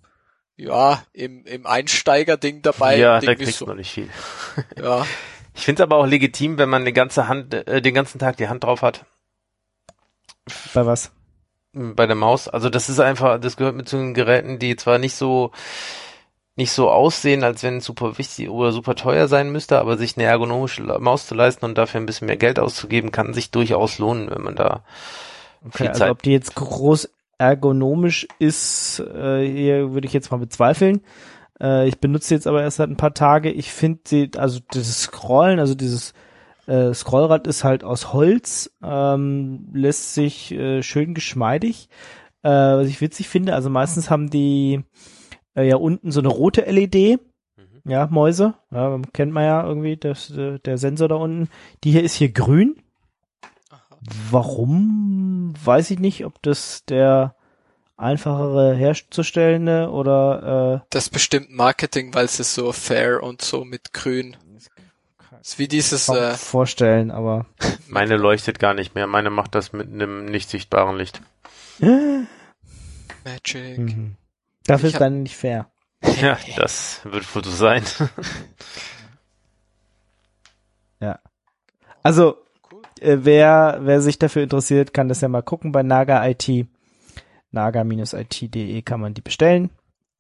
im Einsteiger-Ding dabei. Ja, da kriegt man nicht viel. Ja. Ich finde es aber auch legitim, wenn man den ganzen Tag die Hand drauf hat. Bei was? Bei der Maus. Also das gehört mit zu den Geräten, die zwar nicht so aussehen, als wenn es super wichtig oder super teuer sein müsste, aber sich eine ergonomische Maus zu leisten und dafür ein bisschen mehr Geld auszugeben, kann sich durchaus lohnen, wenn man da viel Zeit. Also ob die jetzt groß ergonomisch ist, hier würde ich jetzt mal bezweifeln. Ich benutze jetzt aber erst seit ein paar Tage. Ich finde also das Scrollen, also dieses Scrollrad ist halt aus Holz, lässt sich schön geschmeidig. Was ich witzig finde, also meistens haben die unten so eine rote LED, ja, Mäuse, ja, kennt man ja irgendwie, der Sensor da unten. Die hier ist hier grün. Warum? Weiß ich nicht, ob das der einfachere herzustellende oder das ist bestimmt Marketing, weil es ist so fair und so mit grün. Das ist wie dieses vorstellen, aber meine leuchtet gar nicht mehr. Meine macht das mit einem nicht sichtbaren Licht. Magic. Mhm. Dafür ist dann nicht fair. Ja, das wird wohl so sein. Ja. Also wer sich dafür interessiert, kann das ja mal gucken bei Naga IT. naga-it.de kann man die bestellen.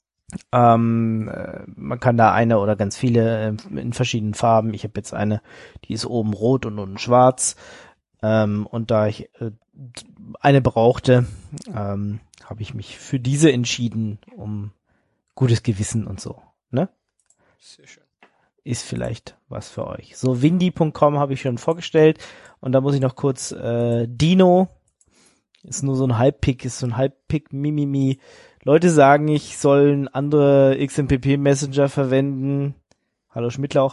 Man kann da eine oder ganz viele in verschiedenen Farben. Ich habe jetzt eine, die ist oben rot und unten schwarz. Und da ich eine brauchte, habe ich mich für diese entschieden, um gutes Gewissen und so. Ne? Sehr schön. Ist vielleicht was für euch. So, windy.com habe ich schon vorgestellt. Und da muss ich noch kurz Dino. Ist nur so ein Halbpick Mimimi. Leute sagen, ich soll einen andere XMPP Messenger verwenden. Hallo Schmidtlauch.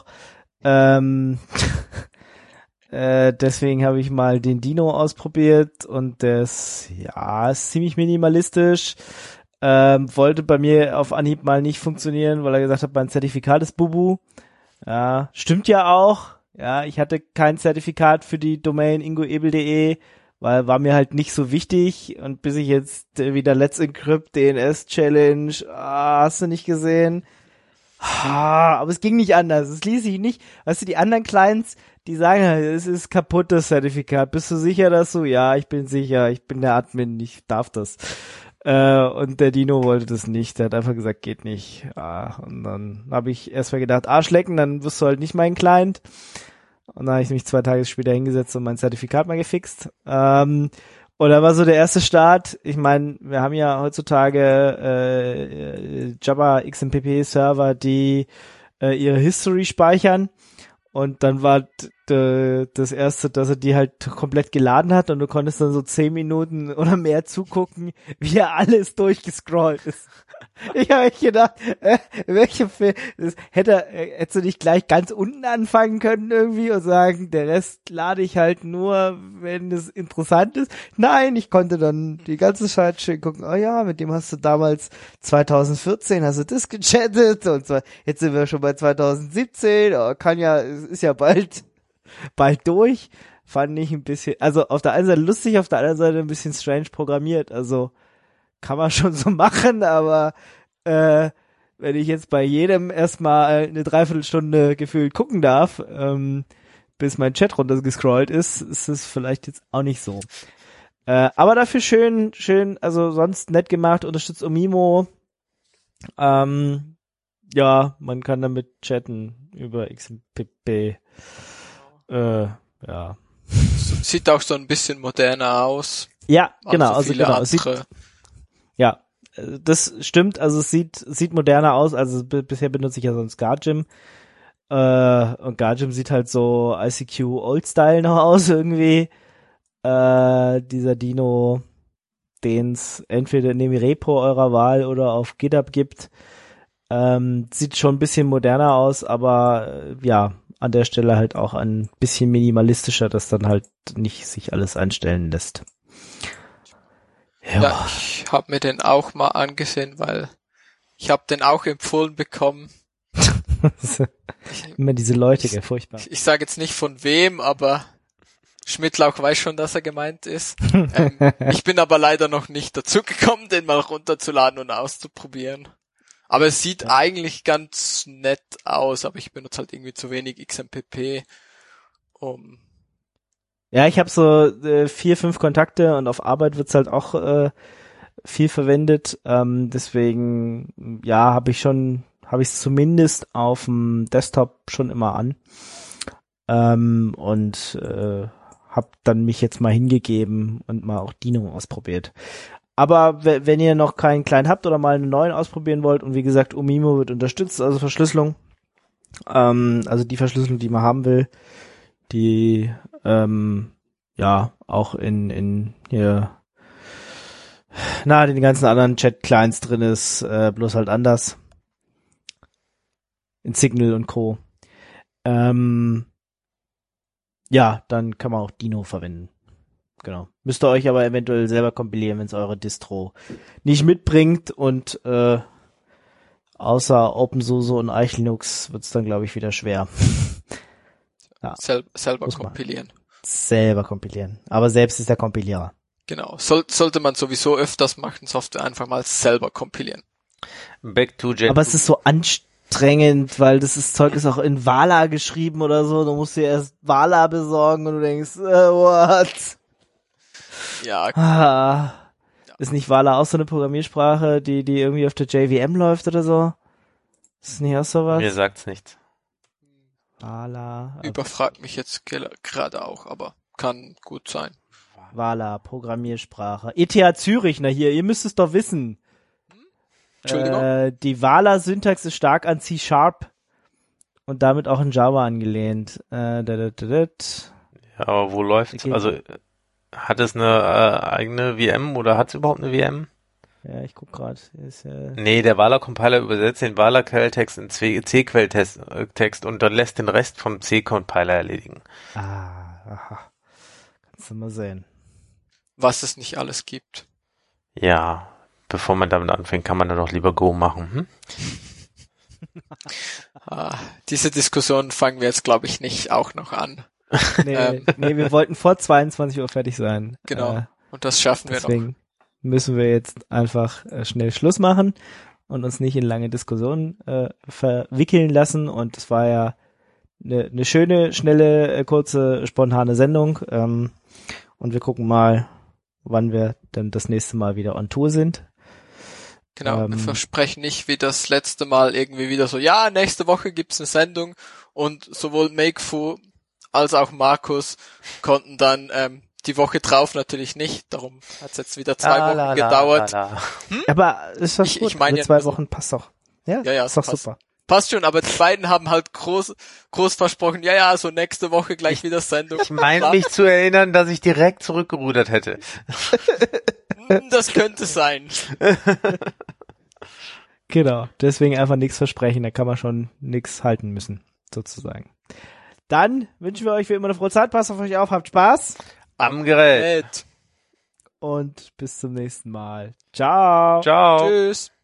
Deswegen habe ich mal den Dino ausprobiert und das, ist ziemlich minimalistisch. Wollte bei mir auf Anhieb mal nicht funktionieren, weil er gesagt hat, mein Zertifikat ist Bubu. Ja, stimmt ja auch. Ja, ich hatte kein Zertifikat für die Domain ingoebel.de, weil war mir halt nicht so wichtig und bis ich jetzt wieder Let's Encrypt DNS Challenge, hast du nicht gesehen? Aber es ging nicht anders, es ließ sich nicht, weißt du, die anderen Clients, die sagen, es ist kaputt, das Zertifikat, bist du sicher, dass du, ja, ich bin sicher, ich bin der Admin, ich darf das. Und der Dino wollte das nicht, der hat einfach gesagt, geht nicht. Und dann habe ich erstmal gedacht, Arschlecken, dann wirst du halt nicht mein Client. Und dann habe ich mich 2 Tage später hingesetzt und mein Zertifikat mal gefixt. Und da war so der erste Start. Ich meine, wir haben ja heutzutage Java XMPP Server, die ihre History speichern. Und dann war das erste, dass er die halt komplett geladen hat und du konntest dann so 10 Minuten oder mehr zugucken, wie er alles durchgescrollt ist. Ich habe echt gedacht, welche Film, hättest du nicht gleich ganz unten anfangen können irgendwie und sagen, der Rest lade ich halt nur, wenn es interessant ist. Nein, ich konnte dann die ganze Zeit schön gucken, oh ja, mit dem hast du damals 2014, hast du das gechattet und zwar, jetzt sind wir schon bei 2017, ist ja bald durch. Fand ich ein bisschen, also auf der einen Seite lustig, auf der anderen Seite ein bisschen strange programmiert, also kann man schon so machen, aber wenn ich jetzt bei jedem erstmal eine Dreiviertelstunde gefühlt gucken darf, bis mein Chat runtergescrollt ist es vielleicht jetzt auch nicht so. Aber dafür schön, also sonst nett gemacht, unterstützt Omimo. Ja, man kann damit chatten über XMPP. Ja. Sieht auch so ein bisschen moderner aus. Ja, genau. Also viele andere. Ja, das stimmt. Also es sieht moderner aus. Also bisher benutze ich ja so ein Scar-Gym. Und Gargym sieht halt so ICQ Old-Style noch aus irgendwie. Dieser Dino, den es entweder in dem Repo eurer Wahl oder auf GitHub gibt. Sieht schon ein bisschen moderner aus, aber ja, an der Stelle halt auch ein bisschen minimalistischer, dass dann halt nicht sich alles einstellen lässt. Ja, ich habe mir den auch mal angesehen, weil ich habe den auch empfohlen bekommen. Immer diese Leute, furchtbar. Ich sage jetzt nicht von wem, aber Schmidtlauch weiß schon, dass er gemeint ist. Ich bin aber leider noch nicht dazu gekommen, den mal runterzuladen und auszuprobieren. Aber es sieht eigentlich ganz nett aus, aber ich benutze halt irgendwie zu wenig XMPP. Ja, ich habe so 4, 5 Kontakte und auf Arbeit wird's halt auch viel verwendet. Deswegen, ja, habe ich es zumindest auf dem Desktop schon immer an. Und habe dann mich jetzt mal hingegeben und mal auch Dino ausprobiert. Aber wenn ihr noch keinen kleinen habt oder mal einen neuen ausprobieren wollt, und wie gesagt, Omimo wird unterstützt, also Verschlüsselung, also die Verschlüsselung, die man haben will, die ja auch in hier den ganzen anderen Chat-Clients drin ist, bloß halt anders. In Signal und Co. Ja, dann kann man auch Dino verwenden. Genau. Müsst ihr euch aber eventuell selber kompilieren, wenn es eure Distro nicht mitbringt, und außer OpenSUSE und Arch Linux wird es dann, glaube ich, wieder schwer. Ja, selber kompilieren. Selber kompilieren. Aber selbst ist der Kompilierer. Genau. Sollte man sowieso öfters machen, Software einfach mal selber kompilieren. Back to Jet. Aber es ist so anstrengend, weil das Zeug ist auch in Vala geschrieben oder so. Du musst dir erst Vala besorgen und du denkst, what? Ja. Ist nicht Vala auch so eine Programmiersprache, die irgendwie auf der JVM läuft oder so? Ist es nicht auch sowas? Mir sagt's nichts. Vala. Überfragt mich jetzt gerade auch, aber kann gut sein. Vala, Programmiersprache. ETH Zürich, hier, ihr müsst es doch wissen. Entschuldigung? Die Vala-Syntax ist stark an C# und damit auch in Java angelehnt. Ja, aber wo läuft's? Okay. Also, hat es eine eigene VM oder hat es überhaupt eine VM? Ja, ich guck gerade. Nee, der Vala-Compiler übersetzt den Vala-Quelltext in C-Quelltext und dann lässt den Rest vom C-Compiler erledigen. Aha. Kannst du mal sehen. Was es nicht alles gibt. Ja, bevor man damit anfängt, kann man dann doch lieber Go machen. Diese Diskussion fangen wir jetzt, glaube ich, nicht auch noch an. Nee, wir wollten vor 22 Uhr fertig sein. Genau. Und das schaffen wir noch. Deswegen müssen wir jetzt einfach schnell Schluss machen und uns nicht in lange Diskussionen verwickeln lassen. Und es war ja eine schöne, schnelle, kurze, spontane Sendung. Und wir gucken mal, wann wir dann das nächste Mal wieder on Tour sind. Genau, wir versprechen nicht wie das letzte Mal irgendwie wieder so, ja, nächste Woche gibt's eine Sendung, und sowohl Makefu als auch Markus konnten dann die Woche drauf natürlich nicht, darum hat's jetzt wieder 2 Wochen gedauert. Aber ist das gut? Ich meine, 2 Wochen passt doch. Ja, ist doch passt. super. Passt schon, aber die beiden haben halt groß versprochen, ja, so nächste Woche gleich wieder Sendung. Ich meine mich zu erinnern, dass ich direkt zurückgerudert hätte. Das könnte sein. Genau, deswegen einfach nichts versprechen, da kann man schon nichts halten müssen, sozusagen. Dann wünschen wir euch wie immer eine frohe Zeit, passt auf euch auf, habt Spaß. Am Gerät. Und bis zum nächsten Mal. Ciao. Ciao. Tschüss.